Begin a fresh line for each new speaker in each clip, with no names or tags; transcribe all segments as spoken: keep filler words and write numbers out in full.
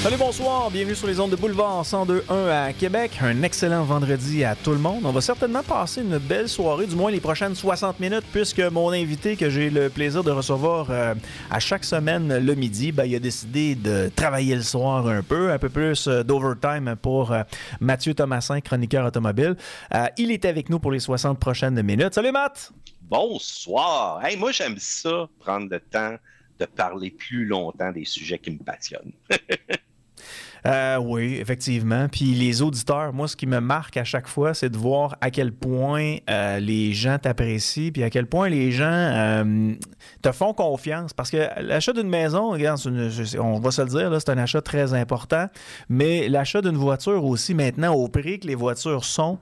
Salut, bonsoir, bienvenue sur les ondes de Boulevard cent deux point un à Québec. Un excellent vendredi à tout le monde. On va certainement passer une belle soirée, du moins les prochaines soixante minutes, puisque mon invité que j'ai le plaisir de recevoir euh, à chaque semaine le midi, ben, il a décidé de travailler le soir un peu, un peu plus euh, d'overtime pour euh, Mathieu Thomasin, chroniqueur automobile. Euh, il est avec nous pour les soixante prochaines minutes. Salut Matt!
Bonsoir! Hey, moi, j'aime ça, prendre le temps de parler plus longtemps des sujets qui me passionnent.
Euh, oui, effectivement. Puis les auditeurs, moi, ce qui me marque à chaque fois, c'est de voir à quel point euh, les gens t'apprécient, puis à quel point les gens euh, te font confiance. Parce que l'achat d'une maison, regarde, une, on va se le dire, là, c'est un achat très important, mais l'achat d'une voiture aussi, maintenant, au prix que les voitures sont,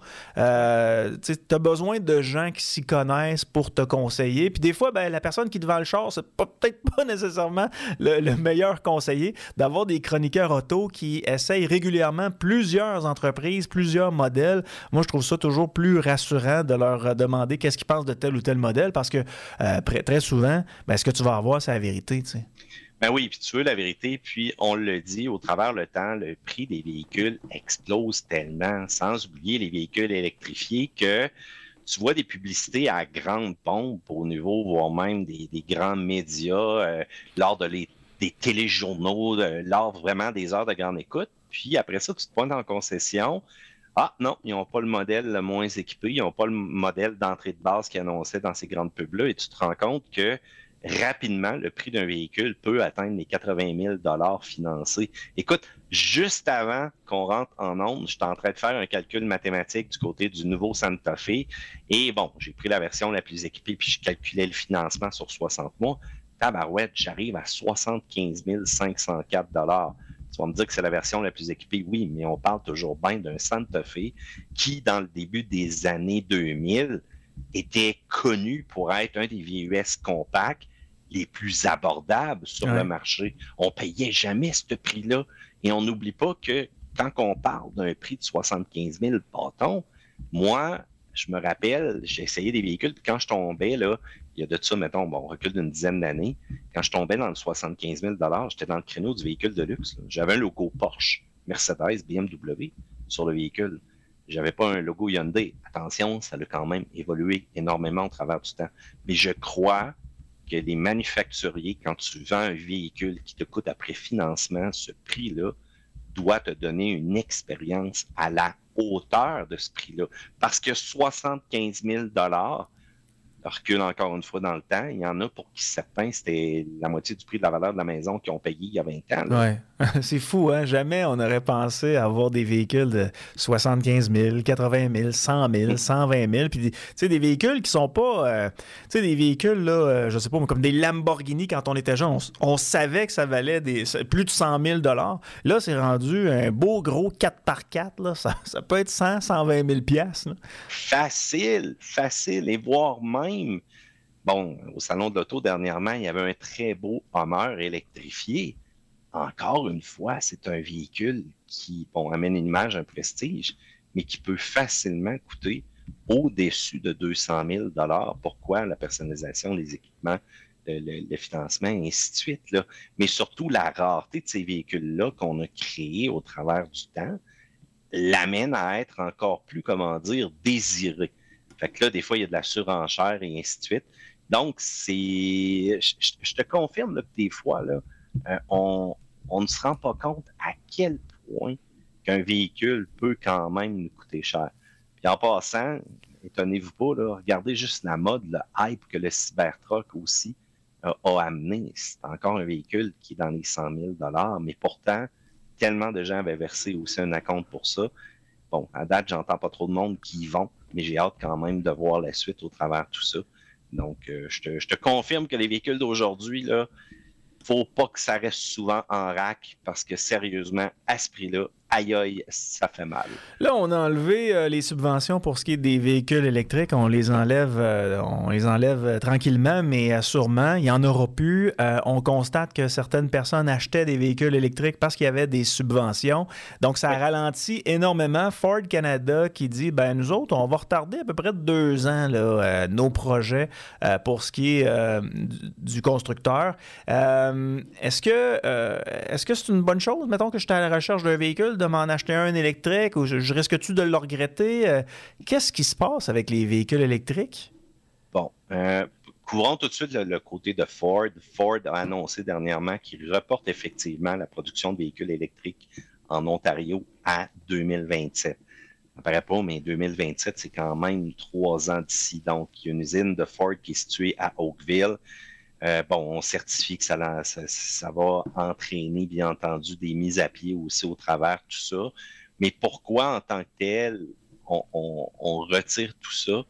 euh, tu as besoin de gens qui s'y connaissent pour te conseiller. Puis des fois, ben, la personne qui te vend le char, c'est pas, peut-être pas nécessairement le, le meilleur conseiller. D'avoir des chroniqueurs auto qui essayent régulièrement plusieurs entreprises, plusieurs modèles. Moi, je trouve ça toujours plus rassurant de leur demander qu'est-ce qu'ils pensent de tel ou tel modèle parce que euh, très souvent, ben, ce que tu vas avoir, c'est la vérité, tu sais.
Ben oui, puis tu veux la vérité, puis on le dit, au travers le temps, le prix des véhicules explose tellement, sans oublier les véhicules électrifiés, que tu vois des publicités à grande pompe au niveau, voire même des, des grands médias, euh, lors de les des téléjournaux, de, lors vraiment des heures de grande écoute. Puis après ça, tu te pointes en concession. Ah non, ils n'ont pas le modèle le moins équipé, ils n'ont pas le modèle d'entrée de base qu'ils annonçaient dans ces grandes pubs-là. Et tu te rends compte que rapidement, le prix d'un véhicule peut atteindre les quatre-vingt mille dollars financés. Écoute, juste avant qu'on rentre en onde, j'étais en train de faire un calcul mathématique du côté du nouveau Santa Fe. Et bon, j'ai pris la version la plus équipée, puis je calculais le financement sur soixante mois. Tabarouette, j'arrive à soixante-quinze mille cinq cent quatre dollars. Tu vas me dire que c'est la version la plus équipée, oui, mais on parle toujours bien d'un Santa Fe qui, dans le début des années deux mille, était connu pour être un des V U S compacts les plus abordables sur ouais. le marché. On payait jamais ce prix-là. Et on n'oublie pas que quand on parle d'un prix de soixante-quinze mille bâtons, moi, je me rappelle, j'ai essayé des véhicules, puis quand je tombais, là, il y a de ça, mettons, bon, on recule d'une dizaine d'années, quand je tombais dans le soixante-quinze mille dollars, j'étais dans le créneau du véhicule de luxe. Là. J'avais un logo Porsche, Mercedes, B M W sur le véhicule. J'avais pas un logo Hyundai. Attention, ça a quand même évolué énormément au travers du temps. Mais je crois que les manufacturiers, quand tu vends un véhicule qui te coûte après financement, ce prix-là doit te donner une expérience à la hauteur de ce prix-là. Parce que soixante-quinze mille dollars, je recule encore une fois dans le temps, il y en a pour qui certains, c'était la moitié du prix de la valeur de la maison qu'ils ont payé il y a vingt ans.
Oui, c'est fou, hein? Jamais on aurait pensé avoir des véhicules de soixante-quinze mille, quatre-vingt mille, cent mille, cent vingt mille, puis tu sais, des véhicules qui sont pas, euh, tu sais, des véhicules, là, euh, je sais pas, comme des Lamborghini quand on était jeune, on, on savait que ça valait des, plus de cent mille dollars. Là, c'est rendu un beau gros quatre par quatre, là, ça, ça peut être cent, cent vingt mille piastres. Là.
Facile, facile, et voire même bon, au Salon de l'Auto, dernièrement, il y avait un très beau Hummer électrifié. Encore une fois, c'est un véhicule qui, bon, amène une image, un prestige, mais qui peut facilement coûter au-dessus de deux cent mille dollars. Pourquoi? La personnalisation, les équipements, le, le, le financement, et ainsi de suite, là. Mais surtout, la rareté de ces véhicules-là qu'on a créés au travers du temps l'amène à être encore plus, comment dire, désiré. Fait que là, des fois, il y a de la surenchère et ainsi de suite. Donc, c'est, je, je te confirme là, que des fois, là, euh, on, on ne se rend pas compte à quel point qu'un véhicule peut quand même nous coûter cher. Puis en passant, étonnez-vous pas, là, regardez juste la mode, le hype que le Cybertruck aussi euh, a amené. C'est encore un véhicule qui est dans les cent mille dollars, mais pourtant, tellement de gens avaient versé aussi un acompte pour ça. Bon, à date, j'entends pas trop de monde qui y vont, mais j'ai hâte quand même de voir la suite au travers de tout ça. Donc, euh, je, te, je te confirme que les véhicules d'aujourd'hui, là, faut pas que ça reste souvent en rack parce que sérieusement, à ce prix-là, aïe aïe, ça fait mal.
Là, on a enlevé euh, les subventions pour ce qui est des véhicules électriques. On les enlève, euh, on les enlève euh, tranquillement, mais euh, sûrement, il n'y en aura plus. Euh, on constate que certaines personnes achetaient des véhicules électriques parce qu'il y avait des subventions. Donc, ça a ralenti énormément. Ford Canada qui dit, ben nous autres, on va retarder à peu près de deux ans là, euh, nos projets euh, pour ce qui est euh, du constructeur. Euh, Euh, est-ce que euh, est-ce que c'est une bonne chose, mettons que j'étais à la recherche d'un véhicule, de m'en acheter un électrique, ou je, je risque-tu de le regretter? Euh, qu'est-ce qui se passe avec les véhicules électriques?
Bon, euh, couvrons tout de suite le, le côté de Ford. Ford a annoncé dernièrement qu'il reporte effectivement la production de véhicules électriques en Ontario à deux mille vingt-sept. Ça ne paraît pas, mais deux mille vingt-sept, c'est quand même trois ans d'ici. Donc, il y a une usine de Ford qui est située à Oakville. Euh, bon, on certifie que ça, ça, ça va entraîner, bien entendu, des mises à pied aussi au travers de tout ça. Mais pourquoi, en tant que tel, on, on, on retire tout ça?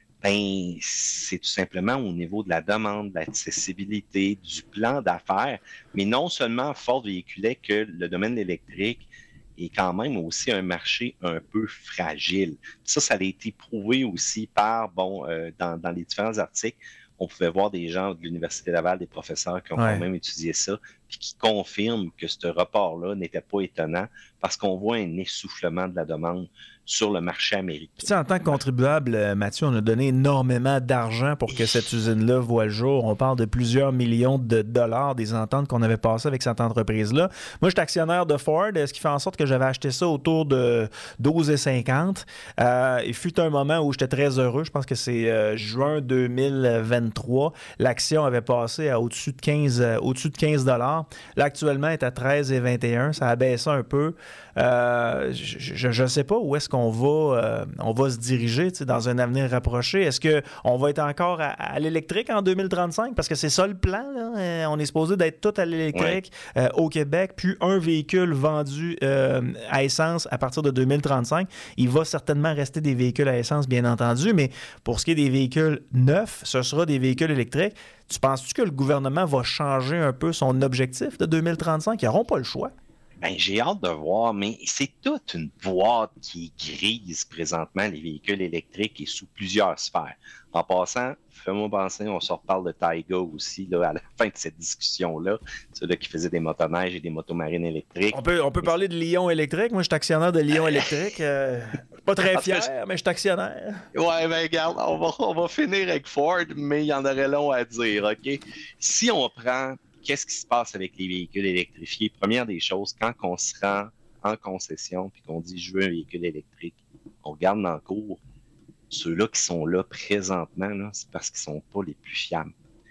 Ben, c'est tout simplement au niveau de la demande, de l'accessibilité, du plan d'affaires. Mais non seulement Ford véhiculait que le domaine électrique est quand même aussi un marché un peu fragile. Ça, ça a été prouvé aussi par, bon, euh, dans, dans les différents articles, on pouvait voir des gens de l'Université Laval, des professeurs qui ont ouais. quand même étudié ça, puis qui confirment que ce report-là n'était pas étonnant parce qu'on voit un essoufflement de la demande sur le marché américain.
Puis, en tant que contribuable, Mathieu, on a donné énormément d'argent pour que cette usine-là voie le jour. On parle de plusieurs millions de dollars des ententes qu'on avait passées avec cette entreprise-là. Moi, je suis actionnaire de Ford, ce qui fait en sorte que j'avais acheté ça autour de douze virgule cinquante. Euh, il fut un moment où j'étais très heureux. Je pense que c'est euh, juin deux mille vingt-trois. L'action avait passé à au-dessus de quinze, euh, au-dessus de quinze dollars. Là, actuellement, elle est à treize virgule vingt et un. Ça a baissé un peu. Euh, je ne sais pas où est-ce qu'on va, euh, on va se diriger dans un avenir rapproché. Est-ce qu'on va être encore à, à l'électrique en deux mille trente-cinq? Parce que c'est ça le plan. Là. On est supposé d'être tout à l'électrique ouais. euh, au Québec, puis un véhicule vendu euh, à essence à partir de deux mille trente-cinq. Il va certainement rester des véhicules à essence, bien entendu, mais pour ce qui est des véhicules neufs, ce sera des véhicules électriques. Tu penses-tu que le gouvernement va changer un peu son objectif de deux mille trente-cinq? Ils n'auront pas le choix.
Ben, j'ai hâte de voir, mais c'est toute une boîte qui est grise présentement, les véhicules électriques, et sous plusieurs sphères. En passant, fais-moi penser, on se reparle de Taiga aussi là, à la fin de cette discussion-là, ceux-là qui faisaient des motoneiges et des motomarines électriques.
On peut, on peut et parler de Lyon électrique. Moi, je suis actionnaire de Lyon électrique. Euh, pas très fier, je... mais je suis actionnaire.
Ouais, ben regarde, on va, on va finir avec Ford, mais il y en aurait long à dire, OK? Si on prend... Qu'est-ce qui se passe avec les véhicules électrifiés? Première des choses, quand on se rend en concession puis qu'on dit « je veux un véhicule électrique », on regarde dans le cours, ceux-là qui sont là présentement, là, c'est parce qu'ils ne sont pas les plus fiables.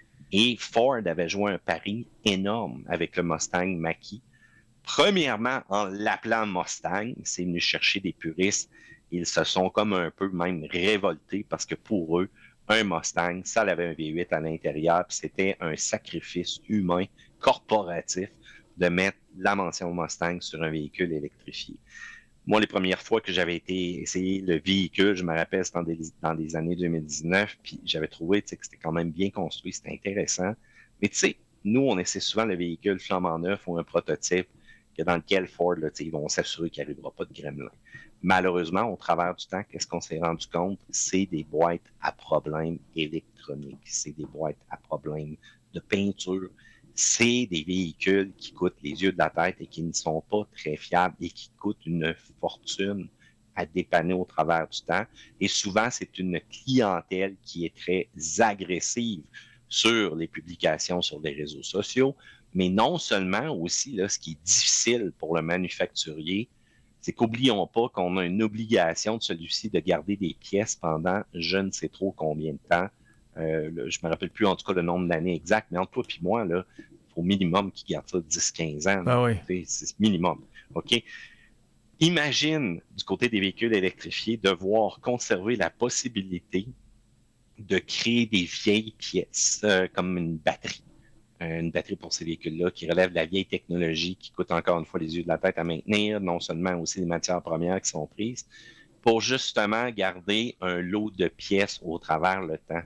Et Ford avait joué un pari énorme avec le Mustang Mach-E. Premièrement, en l'appelant Mustang, c'est venu chercher des puristes. Ils se sont comme un peu même révoltés parce que pour eux, un Mustang, ça avait un V huit à l'intérieur, puis c'était un sacrifice humain, corporatif, de mettre la mention Mustang sur un véhicule électrifié. Moi, les premières fois que j'avais été essayer le véhicule, je me rappelle, c'était dans des, dans les années deux mille dix-neuf, puis j'avais trouvé que c'était quand même bien construit, c'était intéressant. Mais tu sais, nous, on essaie souvent le véhicule flambant neuf ou un prototype que dans lequel Ford, là, ils vont s'assurer qu'il n'arrivera pas de gremlin. Malheureusement, au travers du temps, qu'est-ce qu'on s'est rendu compte? C'est des boîtes à problèmes électroniques, c'est des boîtes à problèmes de peinture, c'est des véhicules qui coûtent les yeux de la tête et qui ne sont pas très fiables et qui coûtent une fortune à dépanner au travers du temps. Et souvent, c'est une clientèle qui est très agressive sur les publications sur les réseaux sociaux, mais non seulement aussi, là, ce qui est difficile pour le manufacturier, c'est qu'oublions pas qu'on a une obligation de celui-ci de garder des pièces pendant je ne sais trop combien de temps. Euh, là, je ne me rappelle plus en tout cas le nombre d'années exact, mais entre toi et moi, il faut au minimum qu'ils gardent ça dix à quinze ans.
Ah oui.
C'est minimum. OK? Imagine, du côté des véhicules électrifiés, devoir conserver la possibilité de créer des vieilles pièces, euh, comme une batterie. Une batterie pour ces véhicules-là qui relève de la vieille technologie qui coûte encore une fois les yeux de la tête à maintenir, non seulement aussi les matières premières qui sont prises, pour justement garder un lot de pièces au travers le temps.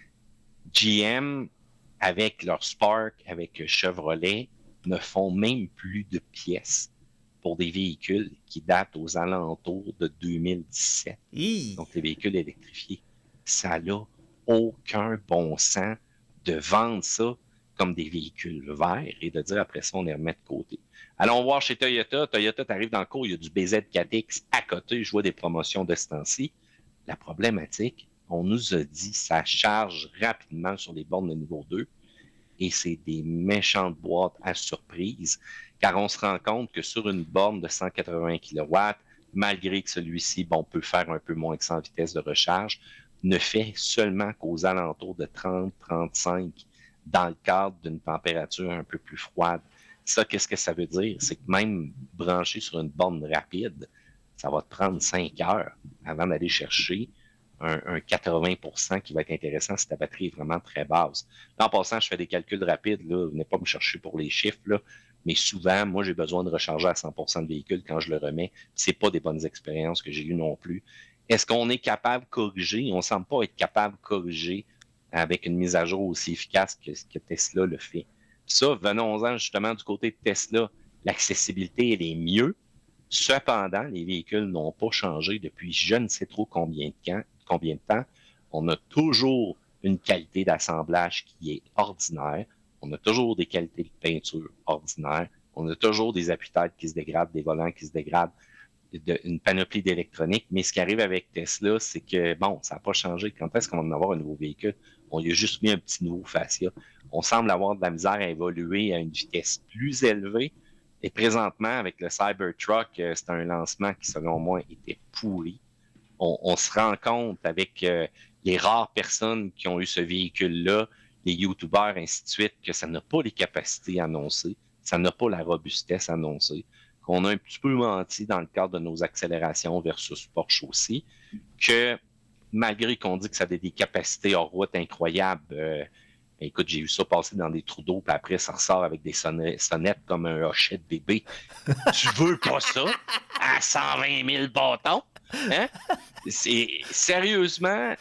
G M, avec leur Spark, avec Chevrolet, ne font même plus de pièces pour des véhicules qui datent aux alentours de deux mille dix-sept. Hi. Donc, les véhicules électrifiés. Ça n'a aucun bon sens de vendre ça comme des véhicules verts et de dire après ça, on les remet de côté. Allons voir chez Toyota. Toyota, tu arrives dans le cours, il y a du B Z quatre X à côté. Je vois des promotions de ce temps-ci. La problématique, on nous a dit ça charge rapidement sur les bornes de niveau deux. et c'est des méchantes boîtes à surprise, car on se rend compte que sur une borne de cent quatre-vingts kilowatts, malgré que celui-ci, bon, peut faire un peu moins que cent vitesses de recharge, ne fait seulement qu'aux alentours de trente à trente-cinq dans le cadre d'une température un peu plus froide. Ça, qu'est-ce que ça veut dire? C'est que même branché sur une borne rapide, ça va te prendre cinq heures avant d'aller chercher un, un quatre-vingts pour cent qui va être intéressant si ta batterie est vraiment très basse. Là, en passant, je fais des calculs rapides, là, venez pas me chercher pour les chiffres, là, mais souvent, moi, j'ai besoin de recharger à cent pour cent de véhicule quand je le remets. C'est pas des bonnes expériences que j'ai eues non plus. Est-ce qu'on est capable de corriger? On ne semble pas être capable de corriger avec une mise à jour aussi efficace que, que Tesla le fait. Ça, venons-en justement du côté de Tesla. L'accessibilité, elle est mieux. Cependant, les véhicules n'ont pas changé depuis je ne sais trop combien de temps. Combien de temps. On a toujours une qualité d'assemblage qui est ordinaire. On a toujours des qualités de peinture ordinaires. On a toujours des appuis-têtes qui se dégradent, des volants qui se dégradent, de, une panoplie d'électronique. Mais ce qui arrive avec Tesla, c'est que, bon, ça n'a pas changé. Quand est-ce qu'on va en avoir un nouveau véhicule? On y a juste mis un petit nouveau fascia. On semble avoir de la misère à évoluer à une vitesse plus élevée. Et présentement, avec le Cybertruck, c'est un lancement qui, selon moi, était pourri. On, on se rend compte avec euh, les rares personnes qui ont eu ce véhicule-là, les YouTubers, ainsi de suite, que ça n'a pas les capacités annoncées, ça n'a pas la robustesse annoncée, qu'on a un petit peu menti dans le cadre de nos accélérations versus Porsche aussi, que malgré qu'on dit que ça a des capacités hors route incroyables, euh, écoute, j'ai vu ça passer dans des trous d'eau, puis après, ça ressort avec des sonnettes, sonnettes comme un hochet de bébé. Tu veux pas ça? À cent vingt mille bâtons? Hein? C'est, sérieusement,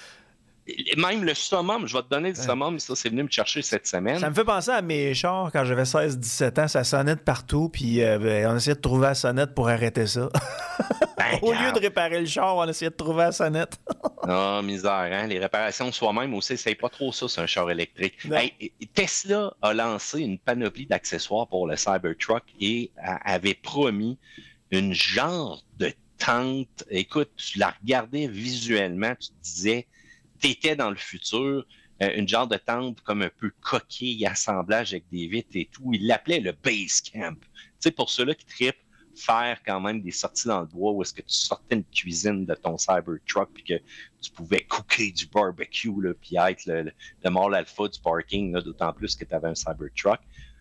même le summum, je vais te donner le summum, ça, c'est venu me chercher cette semaine.
Ça me fait penser à mes chars quand j'avais seize dix-sept ans, ça sonnait de partout, puis euh, on essayait de trouver la sonnette pour arrêter ça. Ben, Au lieu de réparer le char, on essayait de trouver la sonnette.
Ah, oh, misère, hein? Les réparations soi-même aussi, c'est pas trop ça, c'est un char électrique. Hey, Tesla a lancé une panoplie d'accessoires pour le Cybertruck et avait promis une genre de tente. Écoute, tu la regardais visuellement, tu te disais, t'étais dans le futur, euh, une genre de tente comme un peu coquille, assemblage avec des vitres et tout. Il l'appelait le base camp. Tu sais, pour ceux-là qui trippent, faire quand même des sorties dans le bois où est-ce que tu sortais une cuisine de ton Cybertruck puis que tu pouvais cooker du barbecue là, puis être le, le, le mâle alpha du parking, là, d'autant plus que tu avais un Cybertruck.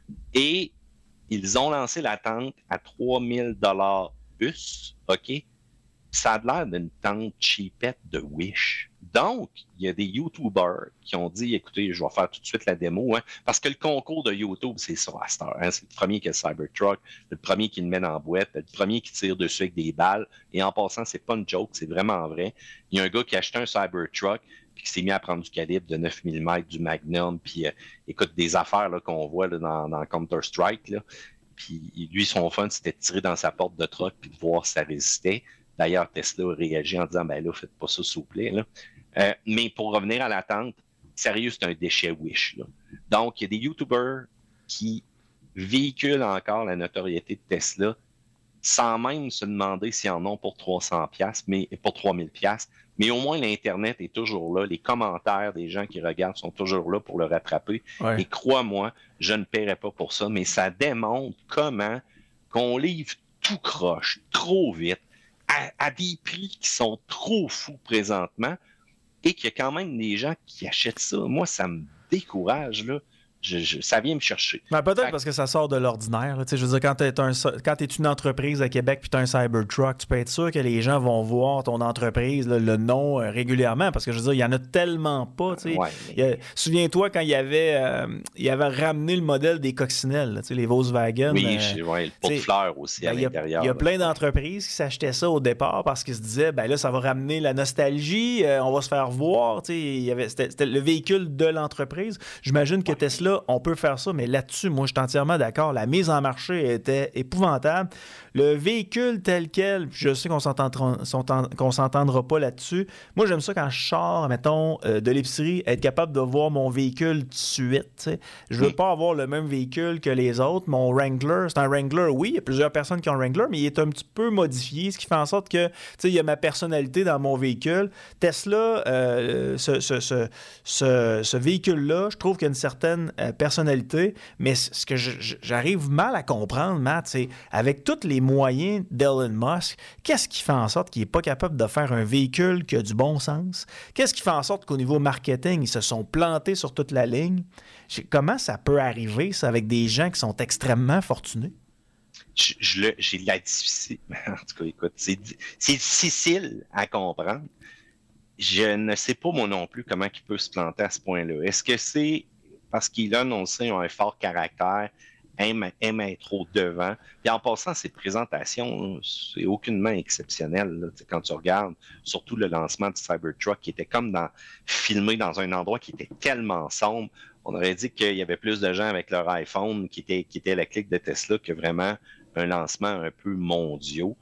Et ils ont lancé la tente à trois mille dollars bus, OK? Ça a l'air d'une tente cheapette de Wish. Donc, il y a des YouTubers qui ont dit, écoutez, je vais faire tout de suite la démo, hein, parce que le concours de YouTube, c'est ça à cette heure. Hein, c'est le premier qui a le Cybertruck, le premier qui le met en boîte, le premier qui tire dessus avec des balles. Et en passant, c'est pas une joke, c'est vraiment vrai. Il y a un gars qui a acheté un Cybertruck puis qui s'est mis à prendre du calibre de neuf millimètres, du Magnum, puis euh, écoute, des affaires là, qu'on voit là, dans, dans Counter-Strike. Là. Puis lui, son fun, c'était de tirer dans sa porte de truck puis de voir si ça résistait. D'ailleurs, Tesla a réagi en disant, ben là, faites pas ça, s'il vous plaît. Là. Euh, mais pour revenir à l'attente, sérieux, c'est un déchet Wish. Là. Donc, il y a des YouTubers qui véhiculent encore la notoriété de Tesla sans même se demander s'ils en ont pour trois cents dollars, mais pour trois mille dollars. Mais au moins, l'Internet est toujours là. Les commentaires des gens qui regardent sont toujours là pour le rattraper. Ouais. Et crois-moi, je ne paierai pas pour ça, mais ça démontre comment qu'on livre tout croche, trop vite, À, à des prix qui sont trop fous présentement et qu'il y a quand même des gens qui achètent ça. Moi, ça me décourage, là. Je, je, ça vient me chercher.
Ben, peut-être fait... parce que ça sort de l'ordinaire. Je veux dire, quand tu es une entreprise à Québec puis tu as un Cybertruck, tu peux être sûr que les gens vont voir ton entreprise, là, le nom euh, régulièrement parce que je veux dire, il n'y en a tellement pas. Ouais, mais... Souviens-toi quand il y avait, euh, il y avait ramené le modèle des coccinelles, les Volkswagen.
Oui,
euh,
ouais, le pot de fleurs aussi ben, à l'intérieur.
Il y a, a plein d'entreprises qui s'achetaient ça au départ parce qu'ils se disaient, ben là, ça va ramener la nostalgie, euh, on va se faire voir. Il y avait, c'était, c'était le véhicule de l'entreprise. J'imagine que ouais. Tesla, on peut faire ça, mais là-dessus, moi, je suis entièrement d'accord. La mise en marché était épouvantable. Le véhicule tel quel, je sais qu'on s'entendra, qu'on s'entendra pas là-dessus. Moi, j'aime ça quand je sors, mettons, euh, de l'épicerie, être capable de voir mon véhicule tout de suite. T'sais. Je veux oui. pas avoir le même véhicule que les autres. Mon Wrangler, c'est un Wrangler, oui, il y a plusieurs personnes qui ont un Wrangler, mais il est un petit peu modifié, ce qui fait en sorte que, tu sais, il y a ma personnalité dans mon véhicule. Tesla, euh, ce, ce, ce, ce, ce véhicule-là, je trouve qu'il y a une certaine euh, personnalité, mais ce que je, je, j'arrive mal à comprendre, Matt, c'est avec tous les moyens d'Elon Musk, qu'est-ce qui fait en sorte qu'il n'est pas capable de faire un véhicule qui a du bon sens? Qu'est-ce qui fait en sorte qu'au niveau marketing, ils se sont plantés sur toute la ligne? Comment ça peut arriver, ça, avec des gens qui sont extrêmement fortunés?
Je, je le, j'ai de la difficile. En tout cas, écoute, c'est, c'est difficile à comprendre. Je ne sais pas, moi non plus, comment il peut se planter à ce point-là. Est-ce que c'est parce qu'il a annoncé un fort caractère, aime, aime être au devant? Puis en passant, ses présentations, c'est aucunement exceptionnel. Là. Quand tu regardes, surtout le lancement du Cybertruck, qui était comme dans, filmé dans un endroit qui était tellement sombre, on aurait dit qu'il y avait plus de gens avec leur iPhone qui étaient, qui étaient la clique de Tesla que vraiment un lancement un peu mondial.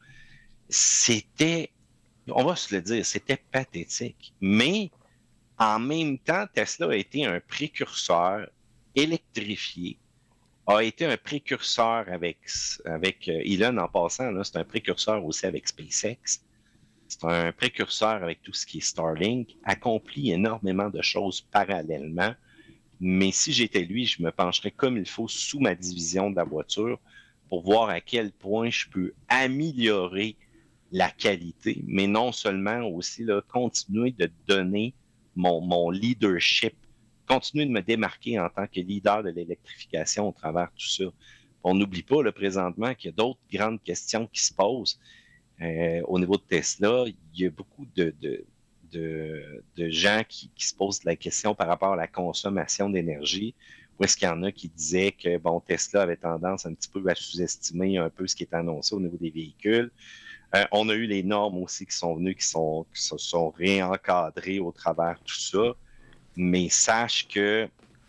C'était, on va se le dire, c'était pathétique. Mais en même temps, Tesla a été un précurseur électrifié, a été un précurseur avec, avec Elon en passant, là, c'est un précurseur aussi avec SpaceX. C'est un précurseur avec tout ce qui est Starlink, accomplit énormément de choses parallèlement. Mais si j'étais lui, je me pencherais comme il faut sous ma division de la voiture pour voir à quel point je peux améliorer la qualité, mais non seulement aussi là, continuer de donner mon, mon leadership, continuer de me démarquer en tant que leader de l'électrification au travers de tout ça. On n'oublie pas là, présentement qu'il y a d'autres grandes questions qui se posent. Euh, au niveau de Tesla, il y a beaucoup de... de De, de gens qui, qui se posent la question par rapport à la consommation d'énergie. Où est-ce qu'il y en a qui disaient que bon, Tesla avait tendance un petit peu à sous-estimer un peu ce qui est annoncé au niveau des véhicules. Euh, on a eu les normes aussi qui sont venues, qui, sont, qui se sont réencadrées au travers de tout ça. Mais sache que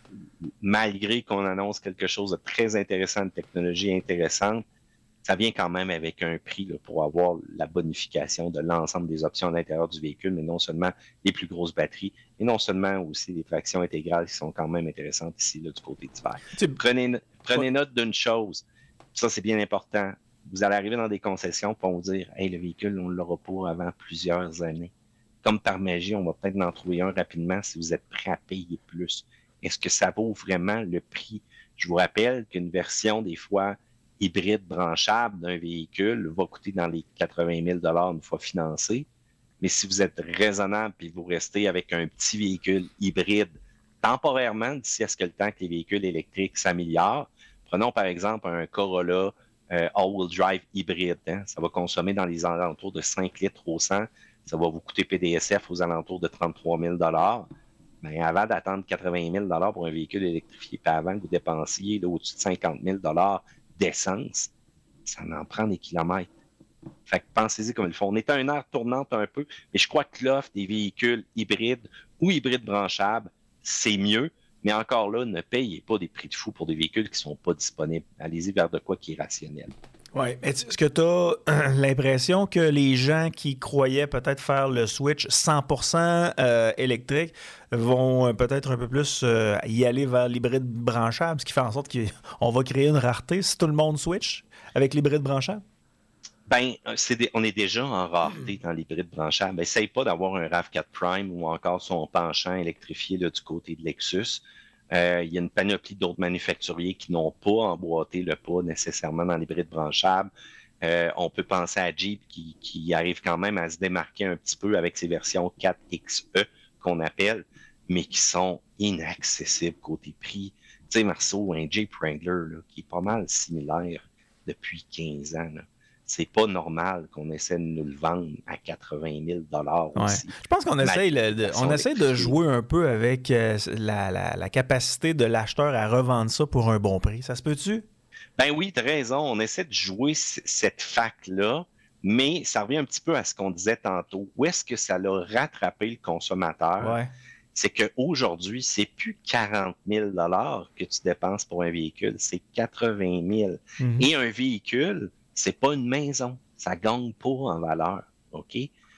malgré qu'on annonce quelque chose de très intéressant, de technologie intéressante, ça vient quand même avec un prix là, pour avoir la bonification de l'ensemble des options à l'intérieur du véhicule, mais non seulement les plus grosses batteries, et non seulement aussi les tractions intégrales qui sont quand même intéressantes ici là, du côté d'hiver. Prenez, prenez note d'une chose, ça c'est bien important, vous allez arriver dans des concessions pour vous dire « Hey, le véhicule, on ne l'aura pas avant plusieurs années. » Comme par magie, on va peut-être en trouver un rapidement si vous êtes prêt à payer plus. Est-ce que ça vaut vraiment le prix? Je vous rappelle qu'une version, des fois, hybride branchable d'un véhicule va coûter dans les quatre-vingt mille dollars une fois financé. Mais si vous êtes raisonnable et vous restez avec un petit véhicule hybride temporairement, d'ici à ce que le temps que les véhicules électriques s'améliorent, prenons par exemple un Corolla euh, all-wheel drive hybride. Hein, ça va consommer dans les alentours de cinq litres au cent. Ça va vous coûter P D S F aux alentours de trente-trois mille dollars. Mais avant d'attendre quatre-vingt mille dollars pour un véhicule électrifié, puis avant que vous dépensiez là, au-dessus de cinquante mille dollars d'essence, ça en prend des kilomètres. Fait que pensez-y comme ils font. On est à une heure tournante un peu, mais je crois que l'offre des véhicules hybrides ou hybrides branchables, c'est mieux, mais encore là, ne payez pas des prix de fou pour des véhicules qui ne sont pas disponibles. Allez-y vers de quoi qui est rationnel.
Oui. Est-ce que tu as l'impression que les gens qui croyaient peut-être faire le switch cent pour cent euh, électrique vont peut-être un peu plus euh, y aller vers l'hybride branchable, ce qui fait en sorte qu'on va créer une rareté si tout le monde switch avec l'hybride branchable?
Ben, c'est des, on est déjà en rareté dans l'hybride branchable. Essaye pas d'avoir un RAV quatre Prime ou encore son penchant électrifié là, du côté de Lexus. Euh, il y a une panoplie d'autres manufacturiers qui n'ont pas emboîté le pas nécessairement dans l'hybride branchable. Euh, on peut penser à Jeep qui, qui arrive quand même à se démarquer un petit peu avec ses versions quatre X E qu'on appelle, mais qui sont inaccessibles côté prix. Tu sais, Marceau, un Jeep Wrangler là, qui est pas mal similaire depuis quinze ans. Là. C'est pas normal qu'on essaie de nous le vendre à quatre-vingt mille dollars
ouais.
aussi.
Je pense qu'on essaie, le, de, on essaie de jouer un peu avec euh, la, la, la capacité de l'acheteur à revendre ça pour un bon prix. Ça se peut-tu?
Ben oui, tu as raison. On essaie de jouer c- cette fac-là, mais ça revient un petit peu à ce qu'on disait tantôt. Où est-ce que ça l'a rattrapé le consommateur?
Ouais.
C'est qu'aujourd'hui, c'est plus quarante mille dollars que tu dépenses pour un véhicule, c'est quatre-vingt mille. Mm-hmm. Et un véhicule, c'est pas une maison. Ça gagne pas en valeur. OK?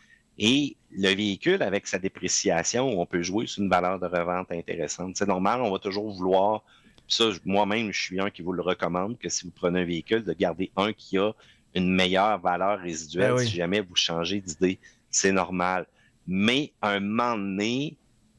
Et le véhicule, avec sa dépréciation, on peut jouer sur une valeur de revente intéressante. C'est normal, on va toujours vouloir, ça, moi-même, je suis un qui vous le recommande, que si vous prenez un véhicule, de garder un qui a une meilleure valeur résiduelle. Ben oui. Si jamais vous changez d'idée, c'est normal. Mais à un moment donné,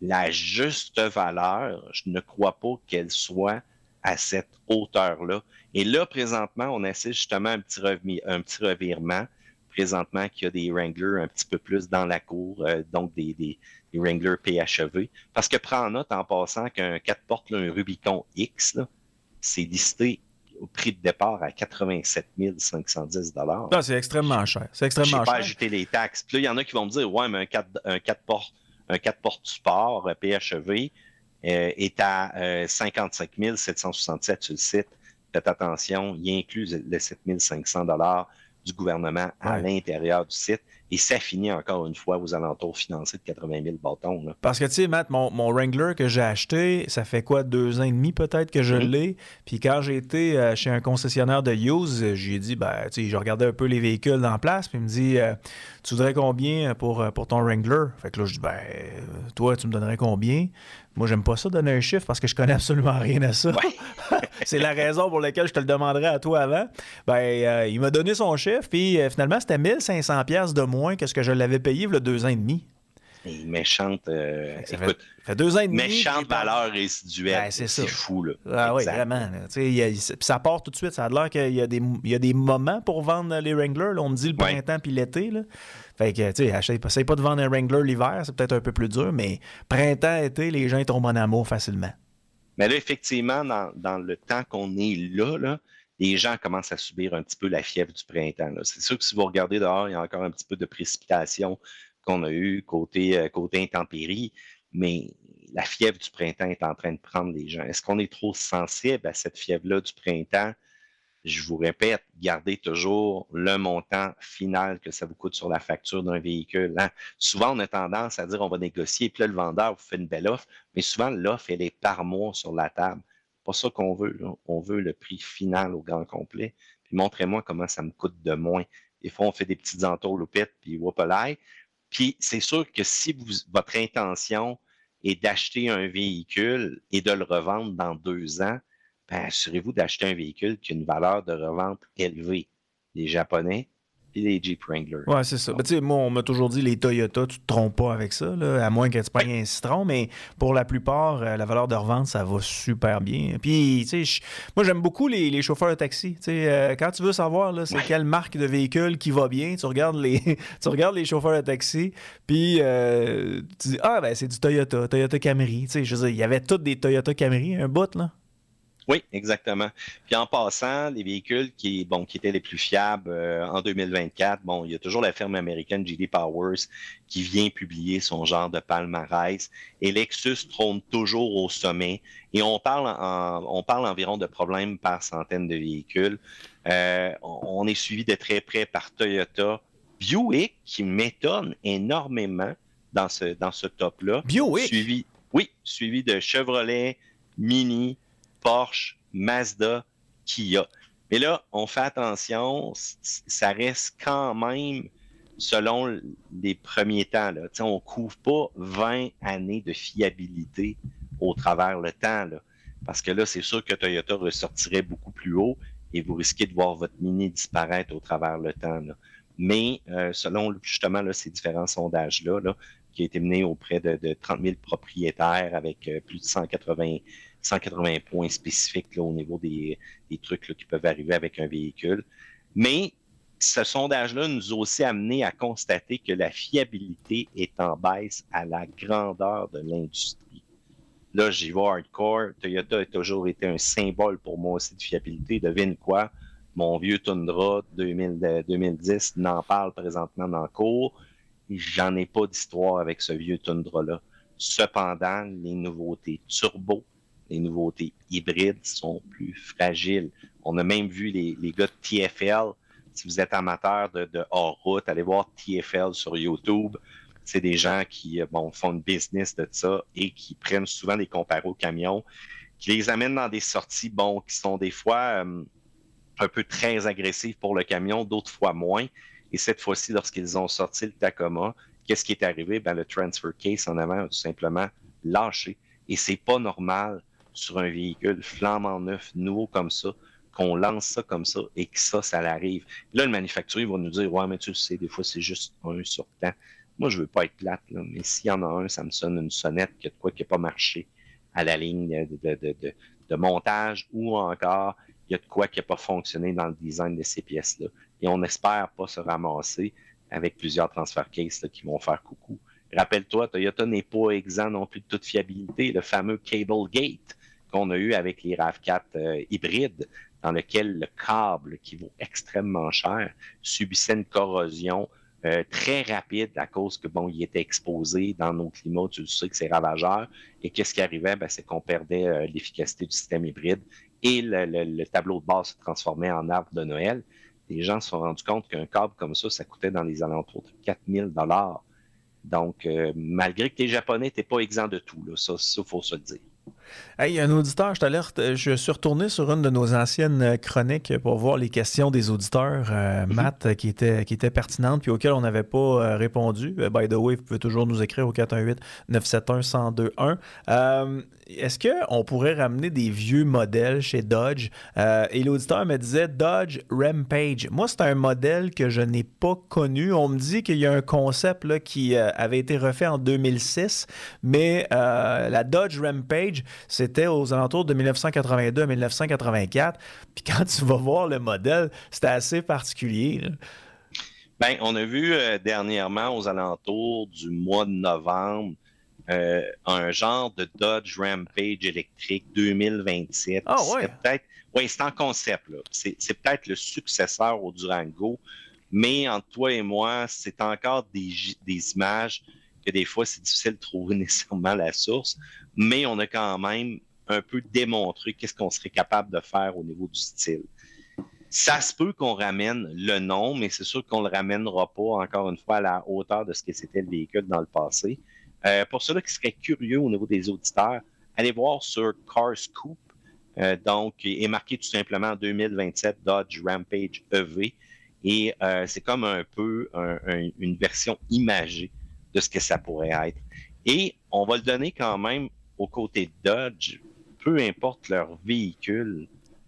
la juste valeur, je ne crois pas qu'elle soit à cette hauteur-là. Et là, présentement, on assiste justement à un petit, revi- un petit revirement. Présentement, qu'il y a des Wranglers un petit peu plus dans la cour, euh, donc des, des, des Wranglers P H E V. Parce que prends en note en passant qu'un quatre portes, là, un Rubicon X, là, c'est listé au prix de départ à quatre-vingt-sept mille cinq cent dix dollars.
Ah, c'est extrêmement cher. C'est extrêmement cher.
Je n'ai pas ajouté les taxes. Puis là, il y en a qui vont me dire, ouais, mais un quatre, un quatre portes, un quatre portes sport euh, P H E V euh, est à euh, cinquante-cinq mille sept cent soixante-sept sur le site. Faites attention, il inclut les sept mille cinq cents dollars du gouvernement à ouais. l'intérieur du site. Et ça finit encore une fois aux alentours financiers de quatre-vingt mille bâtons. Là.
Parce que, tu sais, Matt, mon, mon Wrangler que j'ai acheté, ça fait quoi, deux ans et demi peut-être que je mmh. l'ai. Puis quand j'ai été euh, chez un concessionnaire de used, j'ai dit, ben, tu sais, je regardais un peu les véhicules dans place, puis il me dit, euh, tu voudrais combien pour, pour ton Wrangler? Fait que là, je dis, ben, toi, tu me donnerais combien? Moi, j'aime pas ça donner un chiffre parce que je connais absolument rien à ça. Ouais. C'est la raison pour laquelle je te le demanderais à toi avant. Ben, euh, il m'a donné son chiffre, puis euh, finalement, c'était mille cinq cents dollars de moins que ce que je l'avais payé il y a deux ans et demi.
Et méchante, euh,
ça
écoute,
fait, fait deux ans et demi.
Méchante valeur résiduelle. Ben, c'est, c'est fou, là.
Ah oui, vraiment. Y a, ça part tout de suite. Ça a l'air qu'il y a des, il y a des moments pour vendre les Wranglers. Là, on me dit le printemps puis l'été. Là. Fait que, tu sais, essaye pas de vendre un Wrangler l'hiver, c'est peut-être un peu plus dur, mais printemps, été, les gens tombent en amour facilement.
Mais là, effectivement, dans, dans le temps qu'on est là, là, les gens commencent à subir un petit peu la fièvre du printemps. Là. C'est sûr que si vous regardez dehors, il y a encore un petit peu de précipitation qu'on a eu côté, euh, côté intempéries, mais la fièvre du printemps est en train de prendre les gens. Est-ce qu'on est trop sensible à cette fièvre-là du printemps? Je vous répète, gardez toujours le montant final que ça vous coûte sur la facture d'un véhicule. Hein? Souvent, on a tendance à dire on va négocier, puis là, le vendeur vous fait une belle offre, mais souvent, l'offre, elle est par mois sur la table. C'est pas ça qu'on veut. Là. On veut le prix final au grand complet. Puis montrez-moi comment ça me coûte de moins. Des fois, on fait des petites entourloupettes, puis whoop-a-lay. Puis c'est sûr que si vous, votre intention est d'acheter un véhicule et de le revendre dans deux ans, ben, assurez-vous d'acheter un véhicule qui a une valeur de revente élevée. Les Japonais et les Jeep Wrangler.
Oui, c'est ça. Ben, tu sais, moi, on m'a toujours dit les Toyota, tu te trompes pas avec ça, là, à moins que tu prennes ouais. un citron, mais pour la plupart, euh, la valeur de revente, ça va super bien. Puis, tu sais, moi, j'aime beaucoup les, les chauffeurs de taxi. Tu sais, euh, quand tu veux savoir, là, c'est ouais. quelle marque de véhicule qui va bien, tu regardes les, tu regardes les chauffeurs de taxi, puis euh, tu dis, ah, ben, c'est du Toyota, Toyota Camry. Tu sais, je veux dire, il y avait toutes des Toyota Camry, un bout, là.
Oui, exactement. Puis en passant, les véhicules qui, bon, qui étaient les plus fiables euh, en deux mille vingt-quatre, bon, il y a toujours la firme américaine J D Powers qui vient publier son genre de palmarès et Lexus trône toujours au sommet. Et on parle, en, on parle environ de problèmes par centaine de véhicules. Euh, on est suivi de très près par Toyota, Buick qui m'étonne énormément dans ce, dans ce top-là.
Buick?
Suivi, oui, suivi de Chevrolet, Mini, Porsche, Mazda, Kia. Mais là, on fait attention, ça reste quand même selon les premiers temps. Là. On ne couvre pas vingt années de fiabilité au travers le temps. Là. Parce que là, c'est sûr que Toyota ressortirait beaucoup plus haut et vous risquez de voir votre Mini disparaître au travers le temps. Là. Mais euh, selon justement là, ces différents sondages-là, là, qui ont été menés auprès de, de trente mille propriétaires avec euh, plus de cent quatre-vingts points spécifiques là, au niveau des, des trucs là, qui peuvent arriver avec un véhicule. Mais ce sondage-là nous a aussi amené à constater que la fiabilité est en baisse à la grandeur de l'industrie. Là, j'y vais hardcore. Toyota a toujours été un symbole pour moi aussi de fiabilité. Devine quoi? Mon vieux Tundra deux mille, deux mille dix n'en parle présentement dans le cours. J'en ai pas d'histoire avec ce vieux Tundra-là. Cependant, les nouveautés turbo, les nouveautés hybrides sont plus fragiles. On a même vu les, les gars de T F L. Si vous êtes amateur de, de hors-route, allez voir T F L sur YouTube. C'est des gens qui bon, font une business de ça et qui prennent souvent des comparos camions, qui les amènent dans des sorties bon, qui sont des fois euh, un peu très agressives pour le camion, d'autres fois moins. Et cette fois-ci, lorsqu'ils ont sorti le Tacoma, qu'est-ce qui est arrivé? Ben, le transfer case en avant a tout simplement lâché. Et c'est pas normal sur un véhicule flambant neuf, nouveau comme ça, qu'on lance ça comme ça et que ça, ça l'arrive. Là, le manufacturier va nous dire « Ouais, mais tu le sais, des fois, c'est juste un sur temps. » moi, je veux pas être plate, là, mais s'il y en a un, ça me sonne une sonnette que de quoi qui n'a pas marché à la ligne de, de, de, de, de montage ou encore il y a de quoi qui n'a pas fonctionné dans le design de ces pièces-là. Et on n'espère pas se ramasser avec plusieurs transfer cases là, qui vont faire coucou. Rappelle-toi, Toyota n'est pas exempt non plus de toute fiabilité. Le fameux Cable Gate qu'on a eu avec les RAV quatre euh, hybrides, dans lequel le câble, qui vaut extrêmement cher, subissait une corrosion euh, très rapide à cause que, bon, il était exposé dans nos climats, tu le sais que c'est ravageur. Et qu'est-ce qui arrivait? Ben, c'est qu'on perdait euh, l'efficacité du système hybride et le, le, le tableau de base se transformait en arbre de Noël. Les gens se sont rendus compte qu'un câble comme ça, ça coûtait dans les alentours de quatre mille dollars. Donc, euh, malgré que les Japonais n'étaient pas exempts de tout, là, ça, il faut se le dire.
Hey, un auditeur, je t'alerte, je suis retourné sur une de nos anciennes chroniques pour voir les questions des auditeurs, euh, Matt, mm-hmm. qui étaient qui était pertinentes puis auxquelles on n'avait pas euh, répondu. Uh, by the way, vous pouvez toujours nous écrire au quatre un huit, neuf sept un, un zéro deux un. Euh, est-ce qu'on pourrait ramener des vieux modèles chez Dodge? Euh, et l'auditeur me disait Dodge Rampage. Moi, c'est un modèle que je n'ai pas connu. On me dit qu'il y a un concept là, qui euh, avait été refait en deux mille six, mais euh, la Dodge Rampage, c'était aux alentours de dix-neuf cent quatre-vingt-deux à dix-neuf cent quatre-vingt-quatre. Puis quand tu vas voir le modèle, c'était assez particulier. Là.
Bien, on a vu euh, dernièrement, aux alentours du mois de novembre, euh, un genre de Dodge Rampage électrique deux mille vingt-sept.
Ah ouais?
C'est peut-être, oui, c'est en concept. Là. C'est, c'est peut-être le successeur au Durango, mais entre toi et moi, c'est encore des, des images que des fois, c'est difficile de trouver nécessairement la source, mais on a quand même un peu démontré qu'est-ce qu'on serait capable de faire au niveau du style. Ça se peut qu'on ramène le nom, mais c'est sûr qu'on ne le ramènera pas, encore une fois, à la hauteur de ce que c'était le véhicule dans le passé. Euh, pour ceux-là qui seraient curieux au niveau des auditeurs, allez voir sur CarScoop, euh, donc, est marqué tout simplement deux mille vingt-sept Dodge Rampage E V, et euh, c'est comme un peu un, un, une version imagée de ce que ça pourrait être. Et on va le donner quand même aux côtés de Dodge, peu importe leur véhicule,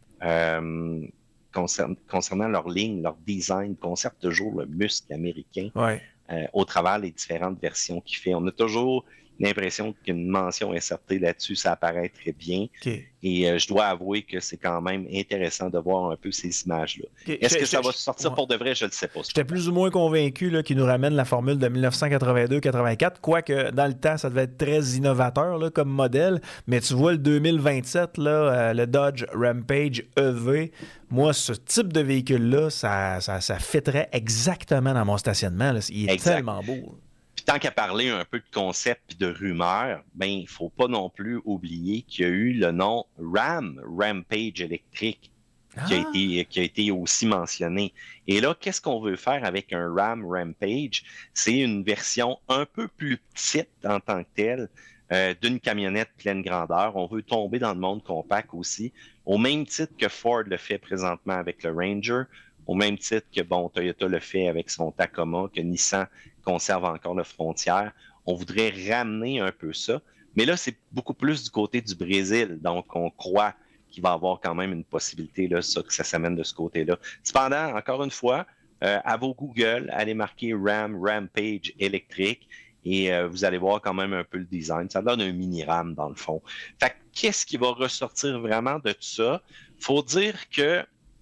euh, concernant, concernant leur ligne, leur design, conserve toujours le muscle américain
ouais.
euh, au travers des différentes versions qu'il fait. On a toujours l'impression qu'une mention S R T là-dessus, ça apparaît très bien.
Okay.
Et euh, je dois avouer que c'est quand même intéressant de voir un peu ces images-là. Okay. Est-ce je, que ça je, va sortir ouais. pour de vrai? Je ne le sais pas.
J'étais plus ou moins convaincu là, qu'il nous ramène la formule de dix-neuf cent quatre-vingt-deux quatre-vingt-quatre, quoique dans le temps, ça devait être très innovateur là, comme modèle. Mais tu vois, le deux mille vingt-sept, là, euh, le Dodge Rampage E V, moi, ce type de véhicule-là, ça, ça, ça fitterait exactement dans mon stationnement. Là. Il est exact. Tellement beau.
Puis tant qu'à parler un peu de concept et de rumeurs, ben il ne faut pas non plus oublier qu'il y a eu le nom Ram, Rampage électrique, ah. qui, a été, qui a été aussi mentionné. Et là, qu'est-ce qu'on veut faire avec un Ram Rampage? C'est une version un peu plus petite en tant que telle euh, d'une camionnette pleine grandeur. On veut tomber dans le monde compact aussi, au même titre que Ford le fait présentement avec le Ranger, au même titre que bon, Toyota le fait avec son Tacoma, que Nissan conserve encore le Frontier. On voudrait ramener un peu ça. Mais là, c'est beaucoup plus du côté du Brésil. Donc, on croit qu'il va y avoir quand même une possibilité là, ça, que ça s'amène de ce côté-là. Cependant, encore une fois, euh, à vos Google, allez marquer Ram Rampage électrique et euh, vous allez voir quand même un peu le design. Ça donne un mini-Ram dans le fond. Fait que, qu'est-ce qui va ressortir vraiment de tout ça? Faut dire que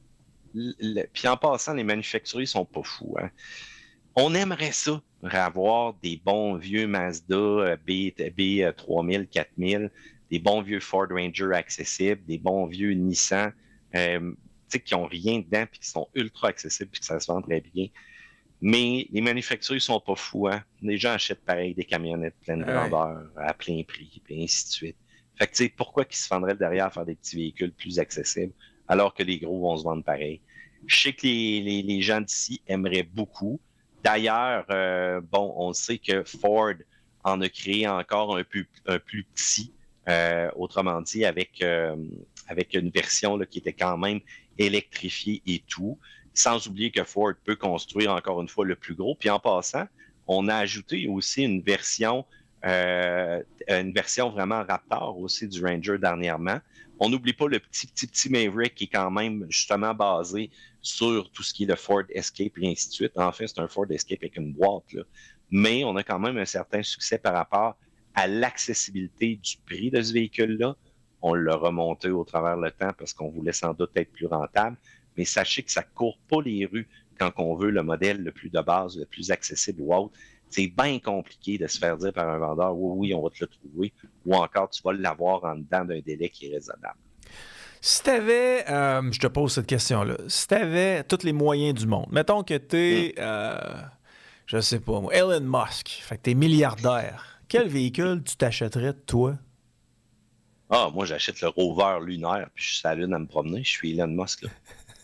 Le, puis en passant, les manufacturiers sont pas fous. Hein. On aimerait ça, avoir des bons vieux Mazda B, B trois mille, quatre mille, des bons vieux Ford Ranger accessibles, des bons vieux Nissan euh, qui n'ont rien dedans puis qui sont ultra accessibles puis que ça se vend très bien. Mais les manufacturiers sont pas fous. Hein. Les gens achètent pareil des camionnettes pleines de grandeur à plein prix et ainsi de suite. Fait que tu sais, pourquoi qu'ils se vendraient derrière à faire des petits véhicules plus accessibles alors que les gros vont se vendre pareil? Je sais que les, les, les gens d'ici aimeraient beaucoup. D'ailleurs, euh, bon, on sait que Ford en a créé encore un, peu, un plus petit, euh, autrement dit, avec, euh, avec une version là, qui était quand même électrifiée et tout. Sans oublier que Ford peut construire encore une fois le plus gros. Puis en passant, on a ajouté aussi une version euh, une version vraiment Raptor aussi du Ranger dernièrement. On n'oublie pas le petit, petit, petit Maverick qui est quand même justement basé sur tout ce qui est le Ford Escape et ainsi de suite. En fait, c'est un Ford Escape avec une boîte, là. Mais on a quand même un certain succès par rapport à l'accessibilité du prix de ce véhicule-là. On l'a remonté au travers le temps parce qu'on voulait sans doute être plus rentable. Mais sachez que ça ne court pas les rues quand on veut le modèle le plus de base, le plus accessible ou autre. C'est bien compliqué de se faire dire par un vendeur, oui, oui, on va te le trouver, ou encore tu vas l'avoir en dedans d'un délai qui est raisonnable.
Si tu avais, euh, je te pose cette question-là, si tu avais tous les moyens du monde, mettons que tu es, mm. euh, je sais pas moi, Elon Musk, fait que tu es milliardaire, quel véhicule tu t'achèterais, toi?
Ah, moi, j'achète le rover lunaire, puis je suis sur la Lune à me promener, je suis Elon Musk, là.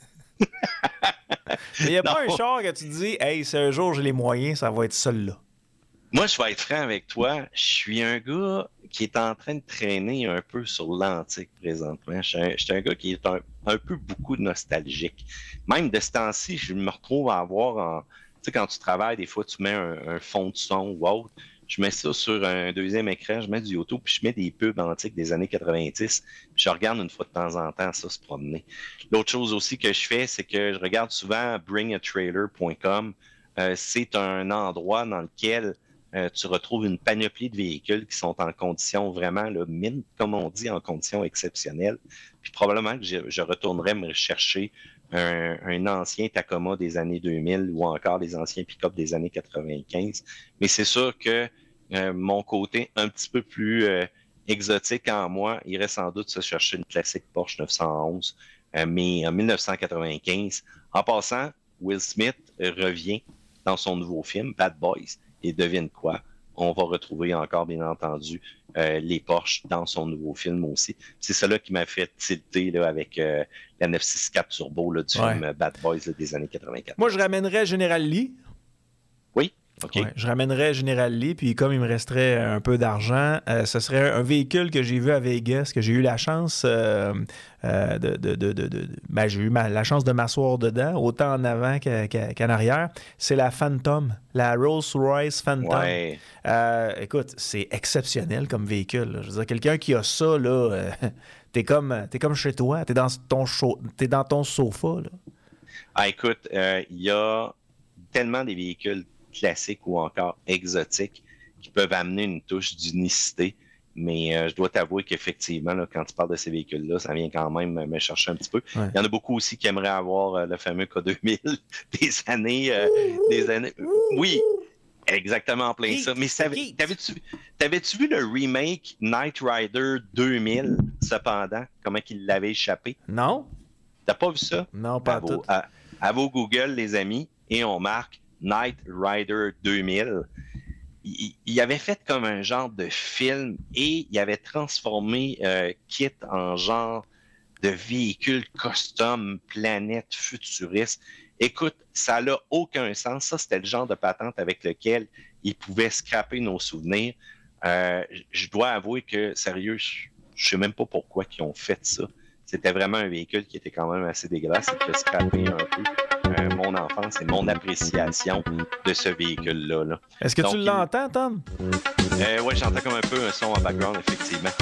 Il n'y a pas un char que tu te dis, hey, si un jour j'ai les moyens, ça va être celui-là.
Moi, je vais être franc avec toi. Je suis un gars qui est en train de traîner un peu sur l'antique présentement. Je suis un, je suis un gars qui est un, un peu beaucoup nostalgique. Même de ce temps-ci, je me retrouve à avoir, en, tu sais, quand tu travailles, des fois, tu mets un, un fond de son ou autre. Je mets ça sur un deuxième écran, je mets du YouTube, puis je mets des pubs antiques des années quatre-vingt-dix. Puis je regarde une fois de temps en temps ça se promener. L'autre chose aussi que je fais, c'est que je regarde souvent bring a trailer point com. Euh, c'est un endroit dans lequel euh, tu retrouves une panoplie de véhicules qui sont en condition vraiment, là, mine, comme on dit, en condition exceptionnelle. Puis probablement que je, je retournerai me chercher Un, un ancien Tacoma des années deux mille ou encore des anciens pick-up des années quatre-vingt-quinze. Mais c'est sûr que euh, mon côté un petit peu plus euh, exotique en moi irait sans doute se chercher une classique Porsche neuf cent onze, euh, mais en dix-neuf cent quatre-vingt-quinze. En passant, Will Smith revient dans son nouveau film, Bad Boys, et devine quoi? On va retrouver encore, bien entendu, euh, les Porsche dans son nouveau film aussi. C'est cela qui m'a fait tilter là, avec euh, la neuf cent soixante-quatre Turbo là, du ouais. film Bad Boys là, des années quatre-vingt-quatre.
Moi, je ramènerais General Lee.
Oui, OK.
Ouais, je ramènerais General Lee, puis comme il me resterait un peu d'argent, euh, ce serait un véhicule que j'ai vu à Vegas, que j'ai eu la chance euh, euh, de... de, de, de, de ben, j'ai eu ma, la chance de m'asseoir dedans, autant en avant qu'à, qu'à, qu'en arrière. C'est la Phantom, la Rolls-Royce Phantom.
Ouais.
Euh, écoute, c'est exceptionnel comme véhicule. Là. Je veux dire, quelqu'un qui a ça, là, euh, t'es, comme, t'es comme chez toi, t'es dans ton, cho- t'es dans ton sofa. Là.
Ah, écoute, il euh, y a tellement des véhicules classiques ou encore exotiques qui peuvent amener une touche d'unicité. Mais euh, je dois t'avouer qu'effectivement, là, quand tu parles de ces véhicules-là, ça vient quand même me chercher un petit peu. Ouais. Il y en a beaucoup aussi qui aimeraient avoir euh, le fameux K deux mille des années... Euh, des années... Oui, exactement en plein ça. Mais t'avais, t'avais-tu, t'avais-tu vu le remake Knight Rider deux mille, cependant? Comment qu'il l'avait échappé?
Non.
T'as pas vu ça?
Non, pas
à
tout.
Vos, à, à vos Google, les amis, et on marque Knight Rider deux mille. Il, il avait fait comme un genre de film et il avait transformé euh, Kit en genre de véhicule custom, planète futuriste. Écoute, ça n'a aucun sens. Ça, c'était le genre de patente avec lequel il pouvait scraper nos souvenirs. Euh, je dois avouer que, sérieux, je ne sais même pas pourquoi ils ont fait ça. C'était vraiment un véhicule qui était quand même assez dégueulasse et qui a scrappé un peu euh, mon enfance et mon appréciation de ce véhicule-là. Là.
Est-ce que
Donc,
tu l'entends, Tom?
Euh, oui, j'entends comme un peu un son en background, effectivement.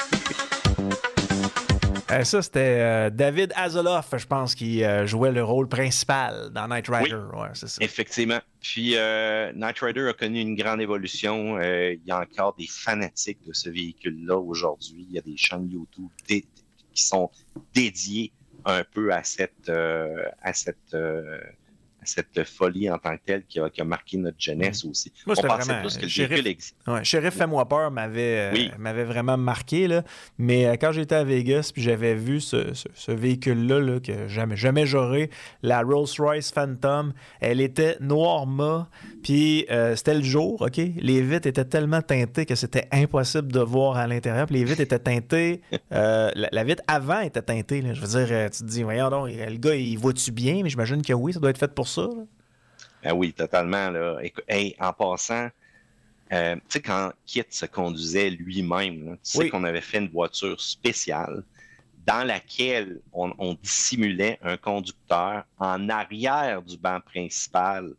Euh, ça, c'était euh, David Hasselhoff, je pense, qui euh, jouait le rôle principal dans Knight Rider.
Oui,
ouais, c'est ça.
Effectivement. Puis euh, Knight Rider a connu une grande évolution. Euh, il y a encore des fanatiques de ce véhicule-là aujourd'hui. Il y a des chaînes YouTube dé- qui sont dédiées un peu à cette, euh, à cette, euh, à cette folie en tant que telle qui a, qui a marqué notre jeunesse aussi.
Moi,
on pensait
vraiment,
plus que le
Sheriff,
véhicule existe.
Ouais, Sheriff Fais-moi peur m'avait,
oui.
euh, m'avait vraiment marqué. Là. Mais euh, quand j'étais à Vegas puis j'avais vu ce, ce, ce véhicule-là là, que jamais, jamais j'aurais, la Rolls-Royce Phantom, elle était noir mat, puis euh, c'était le jour, OK? Les vitres étaient tellement teintées que c'était impossible de voir à l'intérieur. Puis les vitres étaient teintées, euh, la, la vitre avant était teintée. Là. Je veux dire, euh, tu te dis, voyons donc, le gars, il voit-tu bien? Mais j'imagine que oui, ça doit être fait pour ça. Là.
Ah oui, totalement. Là. Hey, en passant, euh, tu sais, quand Kit se conduisait lui-même, là, tu sais
oui.
qu'on avait fait une voiture spéciale dans laquelle on, on dissimulait un conducteur en arrière du banc principal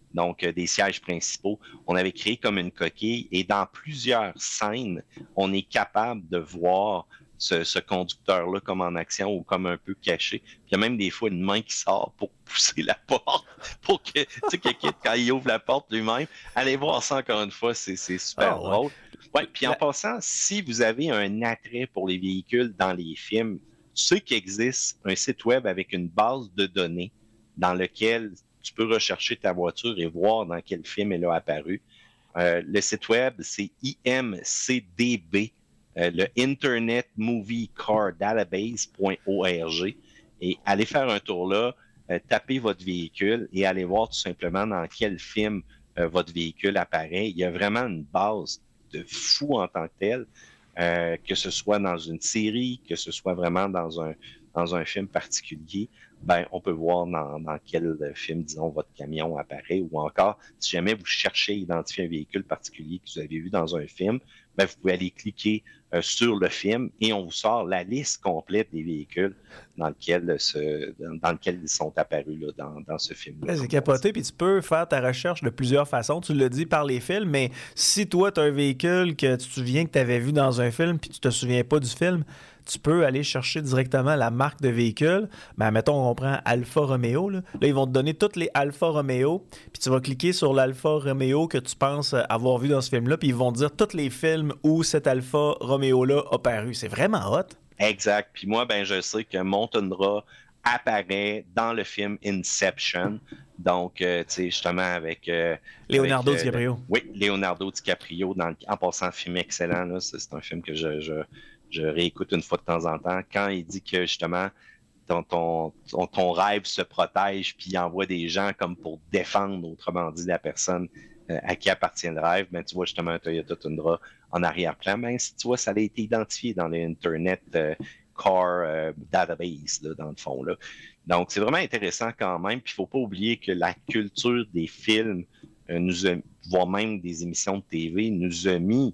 donc euh, des sièges principaux. On avait créé comme une coquille et dans plusieurs scènes, on est capable de voir ce, ce conducteur-là comme en action ou comme un peu caché. Puis il y a même des fois une main qui sort pour pousser la porte, pour que, tu sais, quelqu'un, quand il ouvre la porte lui-même, allez voir ça encore une fois, c'est, c'est super oh, drôle. Ouais. Ouais, puis en passant, si vous avez un attrait pour les véhicules dans les films, tu sais qu'il existe un site web avec une base de données dans lequel tu peux rechercher ta voiture et voir dans quel film elle a apparu. Euh, le site web, c'est I M C D B, euh, le Internet Movie Car Database point org. Et allez faire un tour là, euh, tapez votre véhicule et allez voir tout simplement dans quel film euh, votre véhicule apparaît. Il y a vraiment une base de fou en tant que tel, euh, que ce soit dans une série, que ce soit vraiment dans un, dans un film particulier. Ben, on peut voir dans, dans quel film, disons, votre camion apparaît, ou encore, si jamais vous cherchez à identifier un véhicule particulier que vous avez vu dans un film, ben, vous pouvez aller cliquer euh, sur le film et on vous sort la liste complète des véhicules dans lequel, ce, dans lequel ils sont apparus là, dans, dans ce film-là.
C'est capoté, puis tu peux faire ta recherche de plusieurs façons. Tu l'as dit par les films, mais si toi, tu as un véhicule que tu te souviens que tu avais vu dans un film, puis tu te souviens pas du film, tu peux aller chercher directement la marque de véhicule. Ben, mettons, on prend Alfa Romeo. Là. là, ils vont te donner toutes les Alfa Romeo. Puis tu vas cliquer sur l'Alfa Romeo que tu penses avoir vu dans ce film-là. Puis ils vont te dire tous les films où cet Alfa Romeo-là a paru. C'est vraiment hot.
Exact. Puis moi, ben, je sais que mon Tundra apparaît dans le film Inception. Donc, euh, tu sais, justement, avec... Euh,
Leonardo
avec, euh,
DiCaprio.
Oui, Leonardo DiCaprio. Dans le, en passant, film excellent. Là, c'est, c'est un film que je... je Je réécoute une fois de temps en temps. Quand il dit que, justement, ton, ton, ton, ton rêve se protège puis il envoie des gens comme pour défendre, autrement dit, la personne euh, à qui appartient le rêve, ben, tu vois justement un Toyota Tundra en arrière-plan. Ben, si tu vois, ça a été identifié dans l'Internet euh, Car euh, Database, là, dans le fond. Là. Donc, c'est vraiment intéressant quand même. Puis, il ne faut pas oublier que la culture des films, euh, nous a, voire même des émissions de T V, nous a mis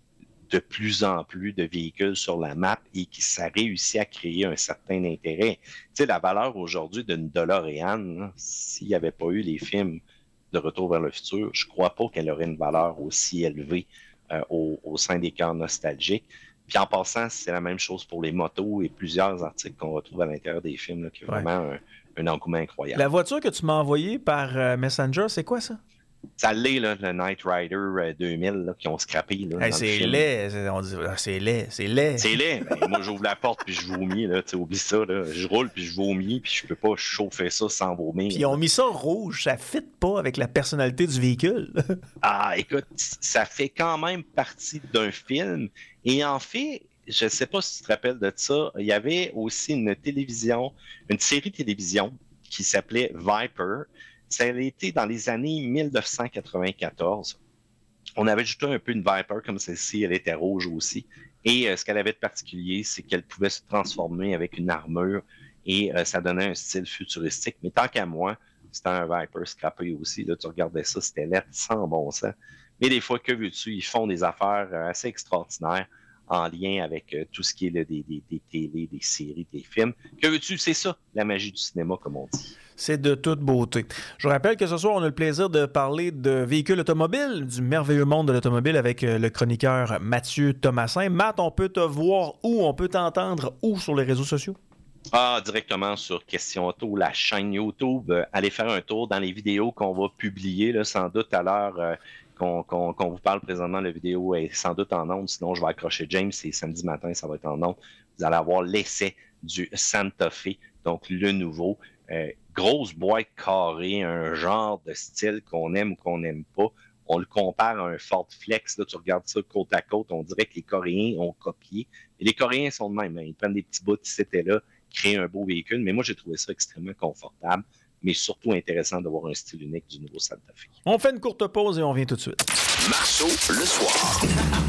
de plus en plus de véhicules sur la map et qui ça réussit à créer un certain intérêt. Tu sais, la valeur aujourd'hui d'une DeLorean, s'il n'y avait pas eu les films de Retour vers le futur, je ne crois pas qu'elle aurait une valeur aussi élevée euh, au, au sein des cœurs nostalgiques. Puis en passant, c'est la même chose pour les motos et plusieurs articles qu'on retrouve à l'intérieur des films, là, qui est vraiment ouais. un, un engouement incroyable.
La voiture que tu m'as envoyée par euh, Messenger, c'est quoi ça?
Ça l'est, là, le Knight Rider deux mille là, qui ont scrappé. Là,
hey, c'est laid, c'est, on dit, c'est laid, c'est laid.
C'est laid. Ben, moi, j'ouvre la porte puis je vomis. Là, oublie ça. Là. Je roule puis je vomis puis je peux pas chauffer ça sans vomir.
Puis ils ont mis ça rouge, ça ne fit pas avec la personnalité du véhicule.
Ah, écoute, ça fait quand même partie d'un film. Et en fait, je ne sais pas si tu te rappelles de ça, il y avait aussi une télévision, une série télévision qui s'appelait Viper. Ça a été dans les années dix-neuf cent quatre-vingt-quatorze. On avait ajouté un peu une Viper comme celle-ci, elle était rouge aussi. Et euh, ce qu'elle avait de particulier, c'est qu'elle pouvait se transformer avec une armure et euh, ça donnait un style futuristique. Mais tant qu'à moi, c'était un Viper scrappé aussi. Là, tu regardais ça, c'était lettre sans bon sens. Mais des fois, que veux-tu, ils font des affaires euh, assez extraordinaires en lien avec euh, tout ce qui est là, des, des, des télés, des séries, des films. Que veux-tu, c'est ça, la magie du cinéma, comme on dit.
C'est de toute beauté. Je vous rappelle que ce soir, on a le plaisir de parler de véhicules automobiles, du merveilleux monde de l'automobile avec le chroniqueur Mathieu Thomassin. Matt, on peut te voir où? On peut t'entendre où sur les réseaux sociaux?
Ah, directement sur Question Auto, la chaîne YouTube. Euh, allez faire un tour dans les vidéos qu'on va publier, là, sans doute à l'heure euh, qu'on, qu'on, qu'on vous parle présentement. La vidéo est sans doute en ondes, sinon je vais accrocher James. C'est samedi matin, ça va être en ondes. Vous allez avoir l'essai du Santa Fe, donc le nouveau. Euh, grosse boîte carrée, un genre de style qu'on aime ou qu'on n'aime pas. On le compare à un Ford Flex. Là, tu regardes ça côte à côte, on dirait que les Coréens ont copié. Et les Coréens sont de même. Hein. Ils prennent des petits bouts ici et là, créent un beau véhicule. Mais moi, j'ai trouvé ça extrêmement confortable, mais surtout intéressant d'avoir un style unique du nouveau Santa Fe.
On fait une courte pause et on vient tout de suite.
Marceau, le soir.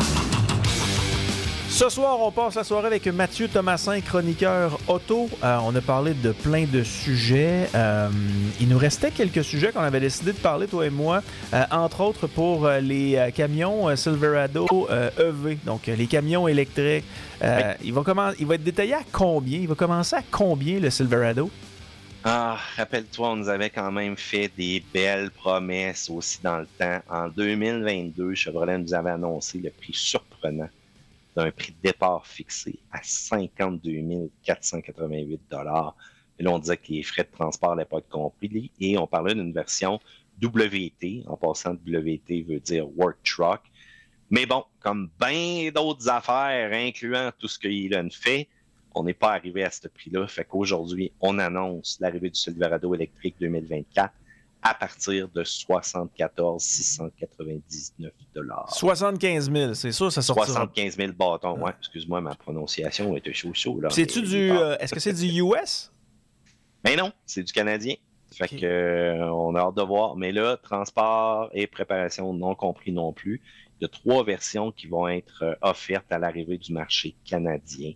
Ce soir, on passe la soirée avec Mathieu Thomassin, chroniqueur auto. Euh, on a parlé de plein de sujets. Euh, il nous restait quelques sujets qu'on avait décidé de parler, toi et moi, euh, entre autres pour euh, les euh, camions euh, Silverado euh, E V, donc euh, les camions électriques. Euh, oui. il, va commen- il va être détaillé à combien? Il va commencer à combien le Silverado?
Ah, rappelle-toi, on nous avait quand même fait des belles promesses aussi dans le temps. En deux mille vingt-deux, Chevrolet nous avait annoncé le prix surprenant d'un prix de départ fixé à cinquante-deux mille quatre cent quatre-vingt-huit dollars. Et là, on disait que les frais de transport n'allaient pas être compris et on parlait d'une version W T. En passant, W T veut dire Work Truck. Mais bon, comme bien d'autres affaires, incluant tout ce que Elon fait, on n'est pas arrivé à ce prix-là. Fait qu'aujourd'hui, on annonce l'arrivée du Silverado électrique deux mille vingt-quatre à partir de soixante-quatorze mille six cent quatre-vingt-dix-neuf dollars.
soixante-quinze mille, c'est sûr, ça sortira.
soixante-quinze mille bâtons, ouais. Excuse-moi, ma prononciation était chaud-chaud. Là.
C'est-tu du... Euh, est-ce que c'est du U S?
Ben non, c'est du Canadien. Fait
okay.
que, euh, on a hâte de voir. Mais là, transport et préparation non compris non plus. Il y a trois versions qui vont être euh, offertes à l'arrivée du marché canadien.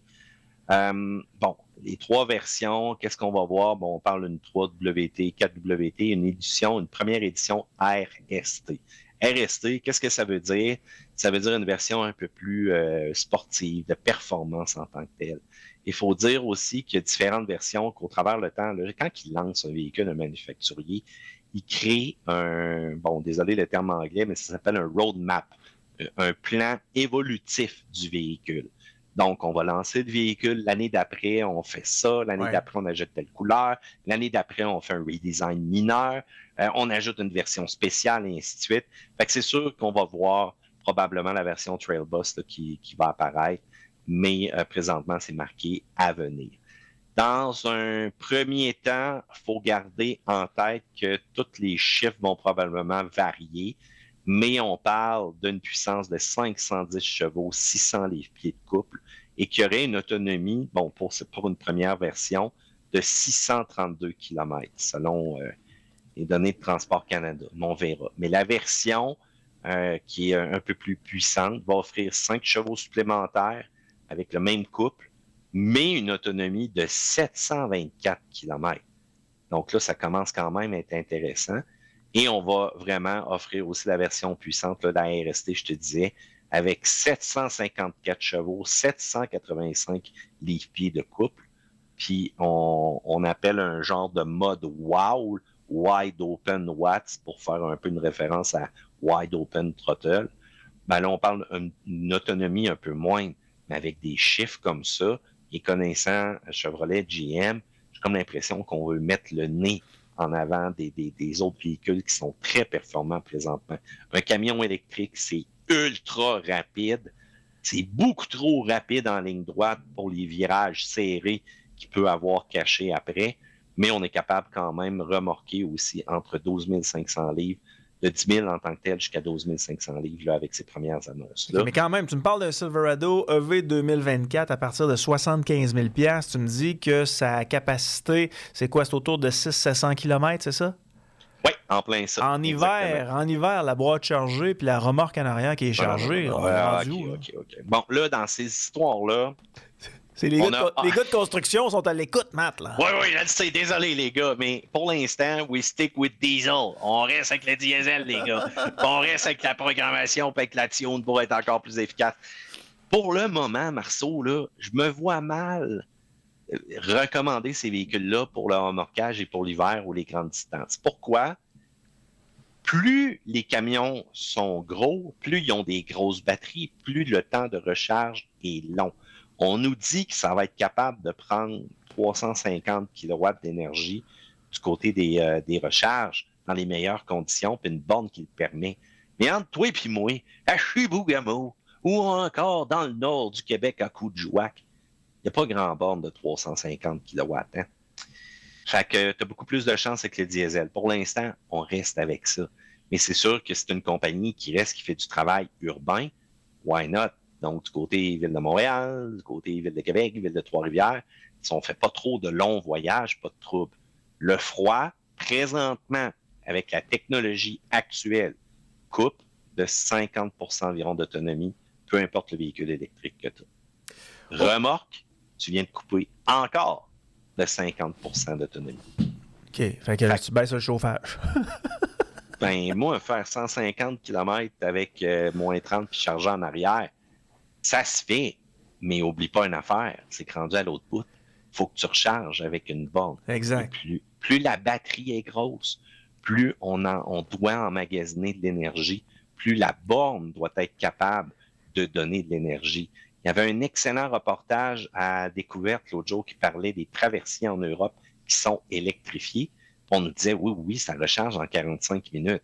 Euh, bon, les trois versions, qu'est-ce qu'on va voir? Bon, on parle d'une trois W T, quatre W T, une édition, une première édition R S T. R S T, qu'est-ce que ça veut dire? Ça veut dire une version un peu plus euh, sportive, de performance en tant que telle. Il faut dire aussi qu'il y a différentes versions qu'au travers le temps, là, quand il lance un véhicule, un manufacturier, il crée un, bon, désolé le terme anglais, mais ça s'appelle un roadmap, un plan évolutif du véhicule. Donc, on va lancer le véhicule. L'année d'après, on fait ça. L'année ouais. d'après, on ajoute telle couleur. L'année d'après, on fait un redesign mineur. Euh, on ajoute une version spéciale et ainsi de suite. Fait que c'est sûr qu'on va voir probablement la version Trailbus là, qui, qui va apparaître. Mais euh, présentement, c'est marqué à venir. Dans un premier temps, il faut garder en tête que tous les chiffres vont probablement varier. Mais on parle d'une puissance de cinq cent dix chevaux, six cents livres-pieds de couple, et qui aurait une autonomie, bon, pour, pour une première version, de six cent trente-deux kilomètres, selon euh, les données de Transport Canada. Mais on verra. Mais la version euh, qui est un, un peu plus puissante va offrir cinq chevaux supplémentaires avec le même couple, mais une autonomie de sept cent vingt-quatre kilomètres. Donc là, ça commence quand même à être intéressant. Et on va vraiment offrir aussi la version puissante là, de la R S T, je te disais, avec sept cent cinquante-quatre chevaux, sept cent quatre-vingt-cinq livres-pieds de couple. Puis on, on appelle un genre de mode WOW, Wide Open Watts, pour faire un peu une référence à Wide Open Throttle. Ben là, on parle d'une autonomie un peu moindre, mais avec des chiffres comme ça, et connaissant Chevrolet, G M, j'ai comme l'impression qu'on veut mettre le nez en avant des, des, des autres véhicules qui sont très performants présentement. Un camion électrique, c'est ultra rapide. C'est beaucoup trop rapide en ligne droite pour les virages serrés qu'il peut avoir cachés après, mais on est capable quand même de remorquer aussi entre douze mille cinq cents livres, de dix mille en tant que tel jusqu'à douze mille cinq cents livres là, avec ces premières annonces-là.
Okay, mais quand même, tu me parles d'un Silverado E V deux mille vingt-quatre à partir de soixante-quinze mille dollars. Tu me dis que sa capacité, c'est quoi? C'est autour de six cents à sept cents kilomètres, c'est ça?
Oui, en plein ça.
En hiver, en hiver, la boîte chargée puis la remorque en arrière qui est chargée.
Ah,
on est rendu
okay,
où,
okay, okay. Bon, là, dans ces histoires-là...
C'est les, gars a... de, les gars de construction sont à l'écoute, Matt. Là.
Oui, oui, là, c'est désolé, les gars, mais pour l'instant, we stick with diesel. On reste avec le diesel, les gars. On reste avec la programmation et avec la tune pour être encore plus efficace. Pour le moment, Marceau, là, je me vois mal recommander ces véhicules-là pour le remorquage et pour l'hiver ou les grandes distances. Pourquoi? Plus les camions sont gros, plus ils ont des grosses batteries, plus le temps de recharge est long. On nous dit que ça va être capable de prendre trois cent cinquante kilowatts d'énergie du côté des, euh, des recharges dans les meilleures conditions, puis une borne qui le permet. Mais entre toi et moi, à Chibougamau ou encore dans le nord du Québec à Coudjouac, il n'y a pas grand borne de trois cent cinquante kilowatts. Hein? Fait que tu as beaucoup plus de chance avec le diesel. Pour l'instant, on reste avec ça. Mais c'est sûr que c'est une compagnie qui reste, qui fait du travail urbain. Why not? Donc, du côté Ville de Montréal, du côté Ville de Québec, Ville de Trois-Rivières, on ne fait pas trop de longs voyages, pas de troubles. Le froid, présentement, avec la technologie actuelle, coupe de cinquante pour cent environ d'autonomie, peu importe le véhicule électrique que tu as. Remorque, tu viens de couper encore de cinquante pour cent d'autonomie.
OK, fait que là, tu baisses le chauffage.
Ben, moi, faire cent cinquante kilomètres avec euh, moins trente puis charger en arrière, ça se fait, mais oublie pas une affaire, c'est que rendu à l'autre bout, il faut que tu recharges avec une borne.
Exact.
Plus, plus la batterie est grosse, plus on, en, on doit emmagasiner de l'énergie, plus la borne doit être capable de donner de l'énergie. Il y avait un excellent reportage à Découverte l'autre jour qui parlait des traversiers en Europe qui sont électrifiés. On nous disait, oui, oui, ça recharge en quarante-cinq minutes.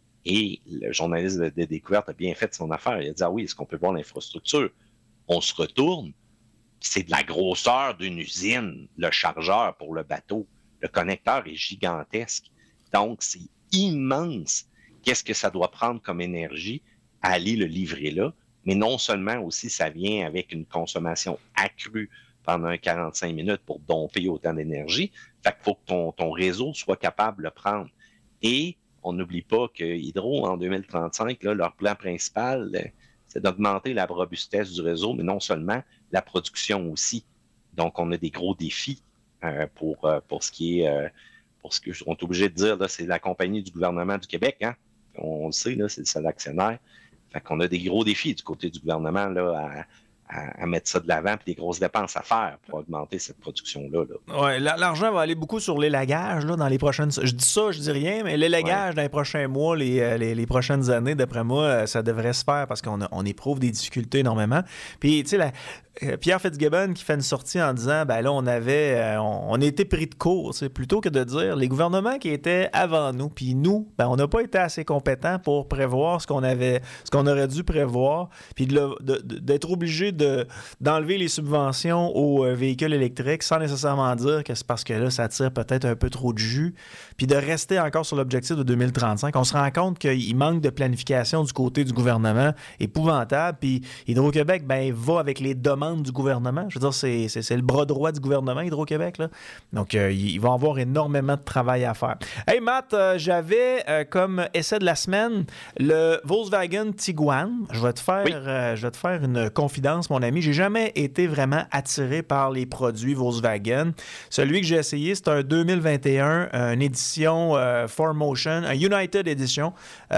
Et le journaliste de, de Découverte a bien fait son affaire. Il a dit, ah oui, est-ce qu'on peut voir l'infrastructure? On se retourne, c'est de la grosseur d'une usine, le chargeur pour le bateau. Le connecteur est gigantesque. Donc, c'est immense. Qu'est-ce que ça doit prendre comme énergie à aller le livrer là? Mais non seulement aussi, ça vient avec une consommation accrue pendant quarante-cinq minutes pour domper autant d'énergie. Fait qu'il faut que ton, ton réseau soit capable de le prendre. Et on n'oublie pas que Hydro, en deux mille trente-cinq, là, leur plan principal, c'est d'augmenter la robustesse du réseau, mais non seulement la production aussi. Donc, on a des gros défis euh, pour, euh, pour ce qui est, euh, pour ce qu'on est obligé de dire, là, c'est la compagnie du gouvernement du Québec, hein? On le sait, là, c'est le seul actionnaire. Fait qu'on a des gros défis du côté du gouvernement là, à, à, à mettre ça de l'avant et des grosses dépenses à faire pour augmenter cette production-là. Là.
Ouais, l'argent va aller beaucoup sur l'élagage là, dans les prochaines... Je dis ça, je dis rien, mais l'élagage ouais. dans les prochains mois, les, les, les prochaines années, d'après moi, ça devrait se faire parce qu'on a, on éprouve des difficultés énormément. Puis, tu sais, la... Pierre Fitzgibbon qui fait une sortie en disant ben là, on avait euh, on, on était pris de court, plutôt que de dire les gouvernements qui étaient avant nous, puis nous, ben on n'a pas été assez compétents pour prévoir ce qu'on avait, ce qu'on aurait dû prévoir, puis de, de, de, d'être obligé de, d'enlever les subventions aux véhicules électriques sans nécessairement dire que c'est parce que là, ça tire peut-être un peu trop de jus, puis de rester encore sur l'objectif de deux mille trente-cinq. On se rend compte qu'il manque de planification du côté du gouvernement épouvantable, puis Hydro-Québec, ben va avec les demandes du gouvernement. Je veux dire, c'est, c'est, c'est le bras droit du gouvernement, Hydro-Québec. Là. Donc, euh, il va avoir énormément de travail à faire. Hey, Matt, euh, j'avais euh, comme essai de la semaine le Volkswagen Tiguan. Je vais te faire, oui. euh, je vais te faire une confidence, mon ami. J'ai jamais été vraiment attiré par les produits Volkswagen. Celui que j'ai essayé, c'est un deux mille vingt et un, une édition euh, four motion, un United Edition,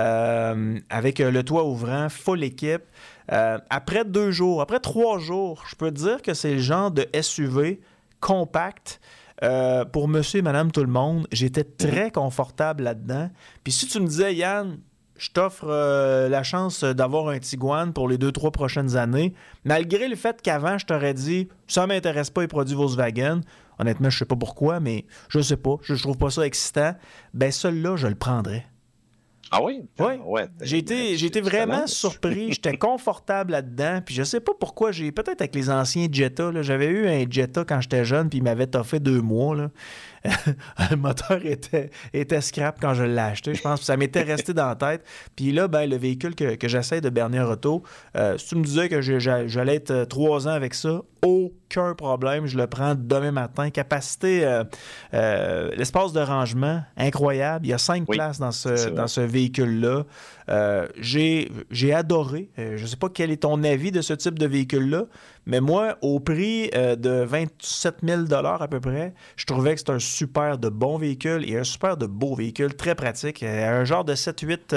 euh, avec le toit ouvrant, full équipe. Euh, après deux jours, après trois jours, je peux te dire que c'est le genre de S U V compact euh, pour monsieur et madame tout le monde. J'étais très confortable là-dedans. Puis si tu me disais, Yann, je t'offre euh, la chance d'avoir un Tiguan pour les deux, trois prochaines années, malgré le fait qu'avant, je t'aurais dit, ça ne m'intéresse pas les produits Volkswagen. Honnêtement, je ne sais pas pourquoi, mais je ne sais pas. Je ne trouve pas ça excitant. Ben, celui-là, je le prendrais.
Ah oui?
Oui.
Ouais,
j'ai été, j'ai été vraiment surpris. J'étais confortable là-dedans. Puis je sais pas pourquoi. J'ai peut-être avec les anciens Jetta. Là, j'avais eu un Jetta quand j'étais jeune, puis il m'avait toffé deux mois. Là. Le moteur était, était scrap quand je l'ai acheté, je pense. Ça m'était resté dans la tête. Puis là, ben, le véhicule que, que j'essaie de Bernier Auto, euh, si tu me disais que je, je, j'allais être trois ans avec ça, aucun problème. Je le prends demain matin. Capacité, euh, euh, l'espace de rangement, incroyable. Il y a cinq oui, places dans ce, dans ce véhicule-là. Euh, j'ai, j'ai adoré. Euh, je ne sais pas quel est ton avis de ce type de véhicule-là, mais moi, au prix euh, de vingt-sept mille dollars à peu près, je trouvais que c'est un super de bon véhicule et un super de beau véhicule, très pratique. Euh, un genre de sept huit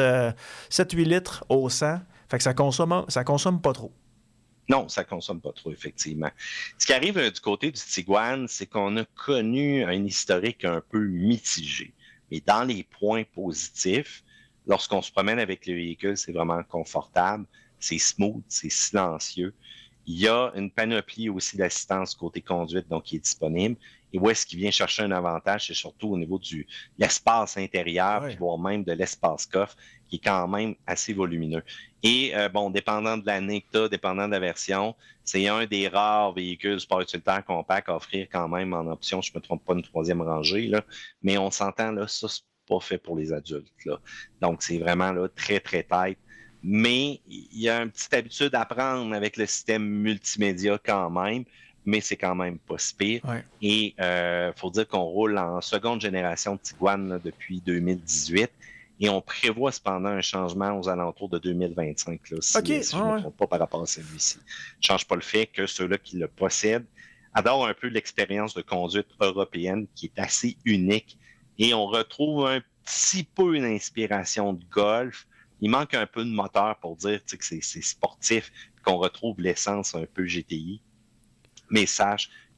litres au cent. Fait que ça consomme, ça consomme pas trop.
Non, ça ne consomme pas trop, effectivement. Ce qui arrive euh, du côté du Tiguan, c'est qu'on a connu un historique un peu mitigé. Mais dans les points positifs, lorsqu'on se promène avec le véhicule, c'est vraiment confortable, c'est smooth, c'est silencieux. Il y a une panoplie aussi d'assistance côté conduite, donc qui est disponible. Et où est-ce qu'il vient chercher un avantage, c'est surtout au niveau de l'espace intérieur, ouais. Puis voire même de l'espace coffre, qui est quand même assez volumineux. Et euh, bon, dépendant de l'année que tu as, dépendant de la version, c'est un des rares véhicules sport utilitaire compact à offrir quand même en option, je ne me trompe pas, une troisième rangée, là. Mais on s'entend, là, ça, c'est pas fait pour les adultes, là. Donc, c'est vraiment là, très, très tight. Mais il y a une petite habitude à prendre avec le système multimédia quand même, mais c'est quand même pas si pire. Ouais. Et il euh, faut dire qu'on roule en seconde génération de Tiguan là, depuis deux mille dix-huit et on prévoit cependant un changement aux alentours de deux mille vingt-cinq, là, si, okay. si je ne me trompe pas par rapport à celui-ci. Ça ne change pas le fait que ceux-là qui le possèdent adorent un peu l'expérience de conduite européenne qui est assez unique et on retrouve un petit peu une inspiration de Golf. Il manque un peu de moteur pour dire que c'est, c'est sportif, qu'on retrouve l'essence un peu G T I. Mais sache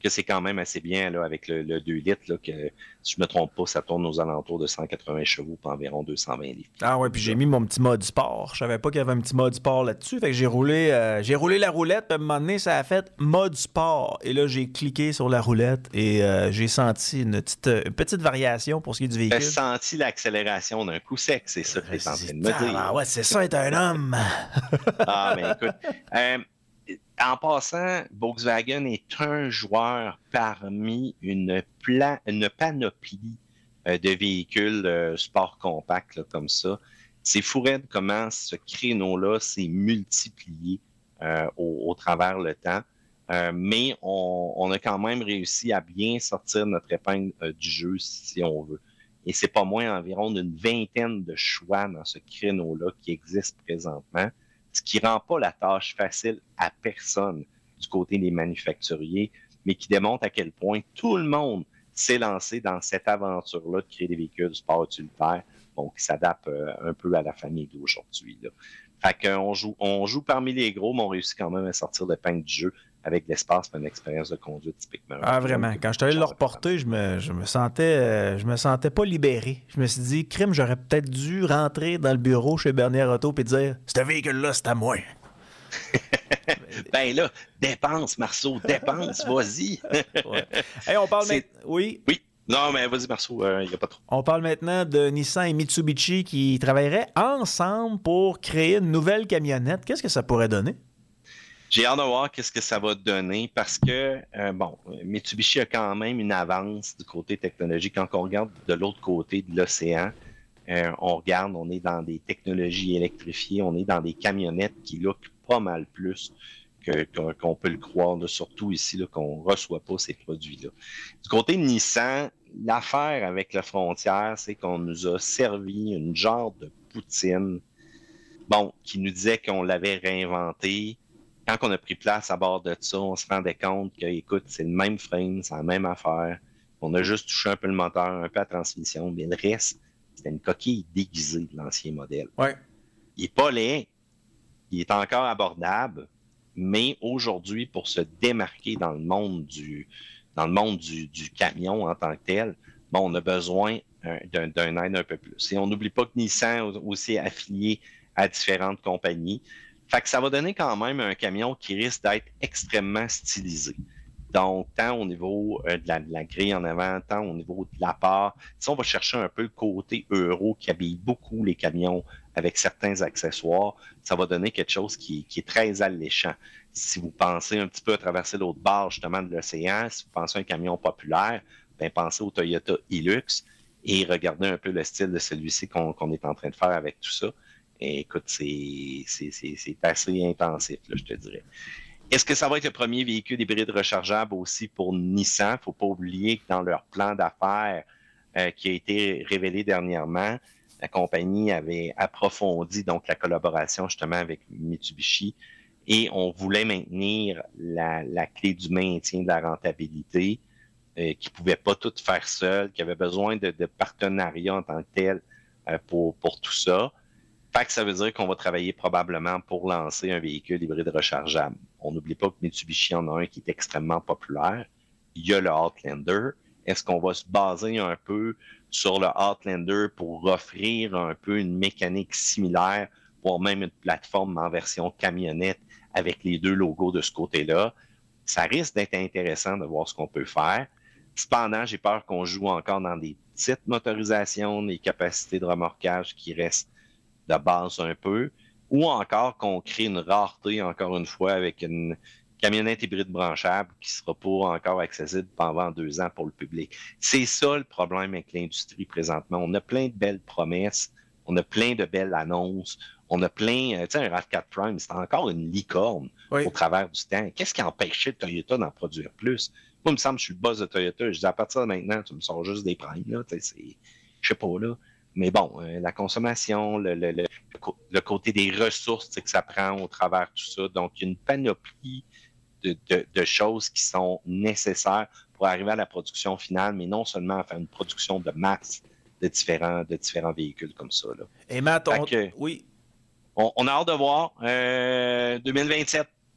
que c'est quand même assez bien là, avec le, le deux litres, là, que si je ne me trompe pas, ça tourne aux alentours de cent quatre-vingts chevaux pour environ deux cent vingt livres.
Ah ouais, puis j'ai mis mon petit mode sport. Je savais pas qu'il y avait un petit mode sport là-dessus. Fait que j'ai roulé, euh, j'ai roulé la roulette, puis à un moment donné, ça a fait mode sport. Et là, j'ai cliqué sur la roulette et euh, j'ai senti une petite, une petite variation pour ce qui est du véhicule.
J'ai senti l'accélération d'un coup sec, c'est ça que tu es en train de me dire.
Ah ouais, c'est ça, être un homme.
Ah, mais écoute... Euh, En passant, Volkswagen est un joueur parmi une, plan, une panoplie euh, de véhicules euh, sport compact là, comme ça. C'est fou raide comment ce créneau-là s'est multiplié euh, au, au travers le temps. Euh, mais on, on a quand même réussi à bien sortir notre épingle euh, du jeu si on veut. Et c'est pas moins environ d'une vingtaine de choix dans ce créneau-là qui existe présentement, ce qui rend pas la tâche facile à personne du côté des manufacturiers, mais qui démontre à quel point tout le monde s'est lancé dans cette aventure-là de créer des véhicules sport utilitaires, donc qui s'adaptent euh, un peu à la famille d'aujourd'hui. Là. Fait qu'on joue, on joue parmi les gros, mais on réussit quand même à sortir de l'épingle du jeu avec de l'espace et une expérience de conduite typiquement.
Ah, vraiment. Quand je suis allé le reporter, je me, je me sentais euh, je me sentais pas libéré. Je me suis dit, crime, j'aurais peut-être dû rentrer dans le bureau chez Bernier Auto et dire, ce véhicule-là, c'est à moi.
Ben là, dépense, Marceau, dépense, vas-y.
Ouais. Hey, on parle maintenant... Oui?
Oui. Non, mais vas-y, Marceau, il euh, n'y a pas trop.
On parle maintenant de Nissan et Mitsubishi qui travailleraient ensemble pour créer une nouvelle camionnette. Qu'est-ce que ça pourrait donner?
J'ai hâte de voir qu'est-ce que ça va donner parce que, euh, bon, Mitsubishi a quand même une avance du côté technologique. Quand on regarde de l'autre côté de l'océan, euh, on regarde, on est dans des technologies électrifiées, on est dans des camionnettes qui lookent pas mal plus que, que, qu'on peut le croire, là, surtout ici, là, qu'on ne reçoit pas ces produits-là. Du côté de Nissan, l'affaire avec la frontière, c'est qu'on nous a servi une genre de poutine, bon, qui nous disait qu'on l'avait réinventé. Quand on a pris place à bord de ça, on se rendait compte que, écoute, c'est le même frame, c'est la même affaire. On a juste touché un peu le moteur, un peu la transmission, mais le reste, c'était une coquille déguisée de l'ancien modèle.
Ouais.
Il n'est pas laid, il est encore abordable, mais aujourd'hui, pour se démarquer dans le monde du, dans le monde du, du camion en tant que tel, bon, on a besoin d'un, d'un aide un peu plus. Et on n'oublie pas que Nissan est aussi affilié à différentes compagnies. Fait que ça va donner quand même un camion qui risque d'être extrêmement stylisé. Donc, tant au niveau euh, de, la, de la grille en avant, tant au niveau de la part. Si on va chercher un peu le côté euro qui habille beaucoup les camions avec certains accessoires, ça va donner quelque chose qui, qui est très alléchant. Si vous pensez un petit peu à traverser l'autre barre justement de l'océan, si vous pensez à un camion populaire, bien, pensez au Toyota Hilux et regardez un peu le style de celui-ci qu'on, qu'on est en train de faire avec tout ça. Et écoute, c'est, c'est, c'est, c'est assez intensif, là, je te dirais. Est-ce que ça va être le premier véhicule hybride rechargeable aussi pour Nissan? Il ne faut pas oublier que dans leur plan d'affaires euh, qui a été révélé dernièrement, la compagnie avait approfondi donc la collaboration justement avec Mitsubishi et on voulait maintenir la, la clé du maintien de la rentabilité, euh, qui ne pouvait pas tout faire seul, qui avait besoin de, de partenariats en tant que tel euh, pour, pour tout ça. Fait que ça veut dire qu'on va travailler probablement pour lancer un véhicule hybride rechargeable. On n'oublie pas que Mitsubishi en a un qui est extrêmement populaire. Il y a le Outlander. Est-ce qu'on va se baser un peu sur le Outlander pour offrir un peu une mécanique similaire, voire même une plateforme en version camionnette avec les deux logos de ce côté-là? Ça risque d'être intéressant de voir ce qu'on peut faire. Cependant, j'ai peur qu'on joue encore dans des petites motorisations, des capacités de remorquage qui restent de base un peu, ou encore qu'on crée une rareté, encore une fois, avec une camionnette hybride branchable qui ne sera pas encore accessible pendant deux ans pour le public. C'est ça le problème avec l'industrie présentement. On a plein de belles promesses, on a plein de belles annonces, on a plein... Tu sais, un RAV quatre Prime, c'est encore une licorne oui. au travers du temps. Qu'est-ce qui empêchait Toyota d'en produire plus? Moi, il me semble que je suis le boss de Toyota. Je dis, à partir de maintenant, tu me sors juste des primes, là. C'est, je sais pas, là. Mais bon, euh, la consommation, le, le, le, le côté des ressources que ça prend au travers de tout ça. Donc, il y a une panoplie de, de, de choses qui sont nécessaires pour arriver à la production finale, mais non seulement à faire une production de masse de différents, de différents véhicules comme ça. Là.
Et Matt, on...
que,
oui.
On, on a hâte de voir. Euh, deux mille vingt-sept,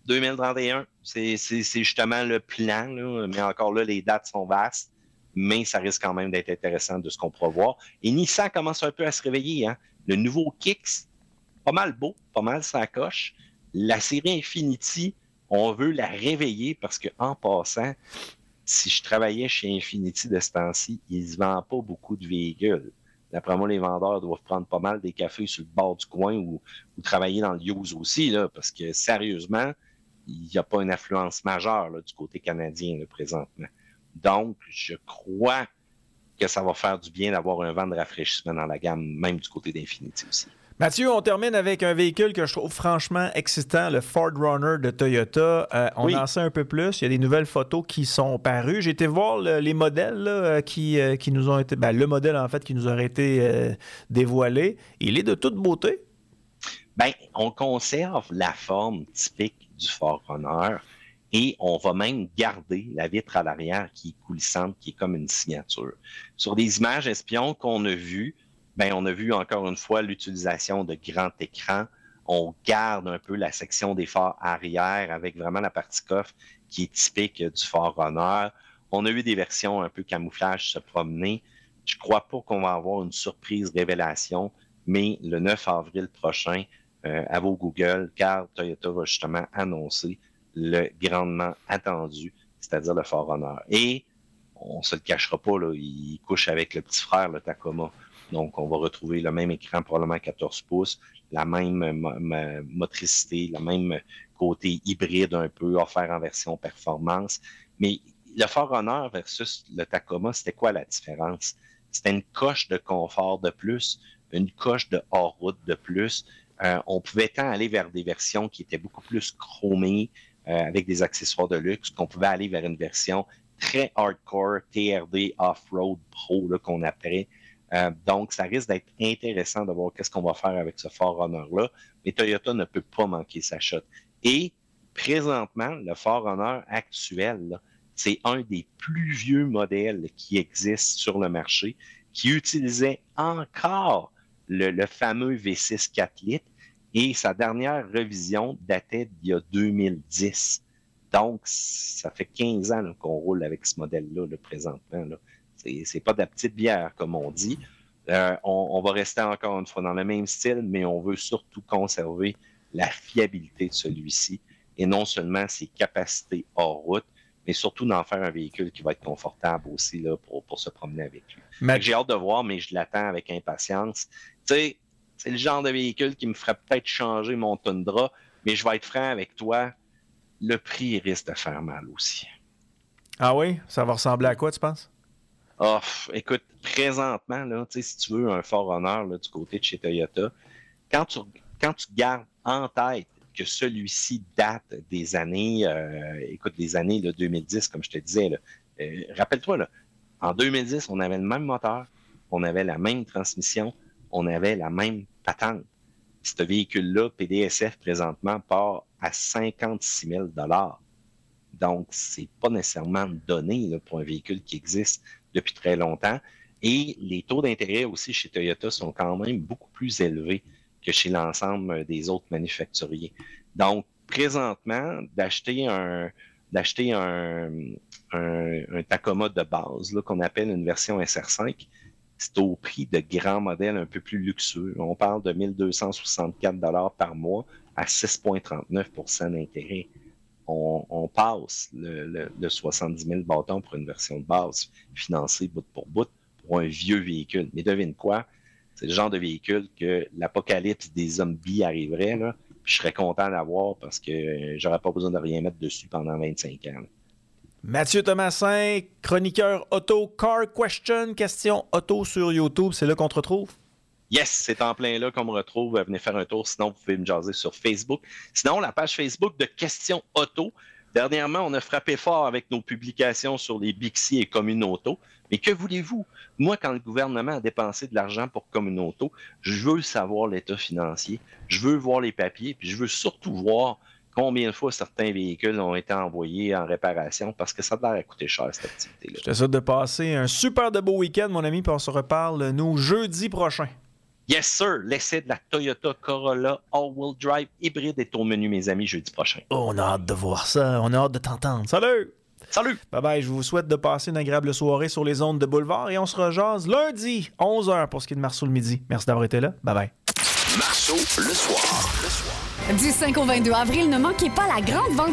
deux mille trente et un, c'est, c'est, c'est justement le plan, là, mais encore là, les dates sont vastes, mais ça risque quand même d'être intéressant de ce qu'on pourra voir. Et Nissan commence un peu à se réveiller. Hein? Le nouveau Kicks, pas mal beau, pas mal ça coche. La série Infiniti, on veut la réveiller parce qu'en passant, si je travaillais chez Infiniti de ce temps-ci, ils ne vendent pas beaucoup de véhicules. D'après moi, les vendeurs doivent prendre pas mal des cafés sur le bord du coin ou, ou travailler dans le use aussi, là, parce que sérieusement, il n'y a pas une affluence majeure là, du côté canadien là, présentement. Donc, je crois que ça va faire du bien d'avoir un vent de rafraîchissement dans la gamme, même du côté d'Infiniti aussi.
Mathieu, on termine avec un véhicule que je trouve franchement excitant, le Ford Runner de Toyota. Euh, on oui. en sait un peu plus. Il y a des nouvelles photos qui sont parues. J'ai été voir le, les modèles là, qui, euh, qui nous ont été... Ben, le modèle, en fait, qui nous aurait été euh, dévoilé. Il est de toute beauté.
Bien, on conserve la forme typique du Ford Runner et on va même garder la vitre à l'arrière qui est coulissante, qui est comme une signature. Sur des images espions qu'on a vues, ben, on a vu encore une fois l'utilisation de grands écrans. On garde un peu la section des phares arrière avec vraiment la partie coffre qui est typique du Ford Runner. On a eu des versions un peu camouflage se promener. Je ne crois pas qu'on va avoir une surprise révélation, mais le neuf avril prochain, euh, à vos Google, car Toyota va justement annoncer le grandement attendu, c'est-à-dire le Ford Runner. Et on ne se le cachera pas, là, il couche avec le petit frère, le Tacoma. Donc, on va retrouver le même écran, probablement quatorze pouces, la même mo- mo- motricité, le même côté hybride un peu, offert en version performance. Mais le Ford Runner versus le Tacoma, c'était quoi la différence? C'était une coche de confort de plus, une coche de hors-route de plus. Euh, on pouvait tant aller vers des versions qui étaient beaucoup plus chromées, euh, avec des accessoires de luxe, qu'on pouvait aller vers une version très hardcore, T R D Off-Road Pro, là, qu'on appelait. Euh, donc, ça risque d'être intéressant de voir qu'est-ce qu'on va faire avec ce Ford Runner-là. Mais Toyota ne peut pas manquer sa shot. Et présentement, le Ford Runner actuel, là, c'est un des plus vieux modèles qui existent sur le marché, qui utilisait encore le, le fameux V six quatre litres. Et sa dernière révision datait d'il y a deux mille dix. Donc, ça fait quinze ans là, qu'on roule avec ce modèle-là là, présentement. Là. C'est, c'est pas de la petite bière, comme on dit. Euh, on, on va rester encore une fois dans le même style, mais on veut surtout conserver la fiabilité de celui-ci et non seulement ses capacités hors route, mais surtout d'en faire un véhicule qui va être confortable aussi là, pour, pour se promener avec lui. Mais... J'ai hâte de voir, mais je l'attends avec impatience. Tu sais, c'est le genre de véhicule qui me ferait peut-être changer mon Tundra, mais je vais être franc avec toi, le prix risque de faire mal aussi.
Ah oui? Ça va ressembler à quoi, tu penses?
Oh, écoute, présentement, là, si tu veux un Ford Runner là, du côté de chez Toyota, quand tu, quand tu gardes en tête que celui-ci date des années, euh, écoute, des années là, deux mille dix, comme je te disais, là, euh, rappelle-toi, là, en deux mille dix, on avait le même moteur, on avait la même transmission, on avait la même patente. Ce véhicule-là, P D S F, présentement, part à cinquante-six mille dollars. Donc, c'est pas nécessairement donné là, pour un véhicule qui existe depuis très longtemps. Et les taux d'intérêt aussi chez Toyota sont quand même beaucoup plus élevés que chez l'ensemble des autres manufacturiers. Donc, présentement, d'acheter un d'acheter un, un, un Tacoma de base, là, qu'on appelle une version S R cinq, c'est au prix de grands modèles un peu plus luxueux. On parle de mille deux cent soixante-quatre dollars par mois à six virgule trente-neuf pour cent d'intérêt. On, on passe le, le, le soixante-dix mille bâtons pour une version de base financée bout pour bout pour un vieux véhicule. Mais devine quoi? C'est le genre de véhicule que l'apocalypse des zombies arriverait, là, puis je serais content d'avoir parce que j'aurais pas besoin de rien mettre dessus pendant vingt-cinq ans. Là.
Mathieu Thomasin, chroniqueur auto, Car Question, question auto sur YouTube, c'est là qu'on te retrouve?
Yes, c'est en plein là qu'on me retrouve. Venez faire un tour. Sinon, vous pouvez me jaser sur Facebook. Sinon, la page Facebook de Questions Auto. Dernièrement, on a frappé fort avec nos publications sur les Bixi et Communauto. Mais que voulez-vous? Moi, quand le gouvernement a dépensé de l'argent pour Communauto, je veux savoir l'état financier. Je veux voir les papiers. Puis je veux surtout voir combien de fois certains véhicules ont été envoyés en réparation parce que ça a l'air à coûter cher, cette activité-là.
Je te souhaite de passer un super de beau week-end, mon ami, puis on se reparle, nous, jeudi prochain.
Yes, sir. L'essai de la Toyota Corolla All-Wheel Drive hybride est au menu, mes amis, jeudi prochain.
Oh, on a hâte de voir ça. On a hâte de t'entendre. Salut!
Salut!
Bye bye. Je vous souhaite de passer une agréable soirée sur les ondes de Boulevard et on se rejase lundi, onze heures pour ce qui est de Marceau le midi. Merci d'avoir été là. Bye bye.
Marceau le soir. Le soir.
Du cinq au vingt-deux avril, ne manquez pas la grande vente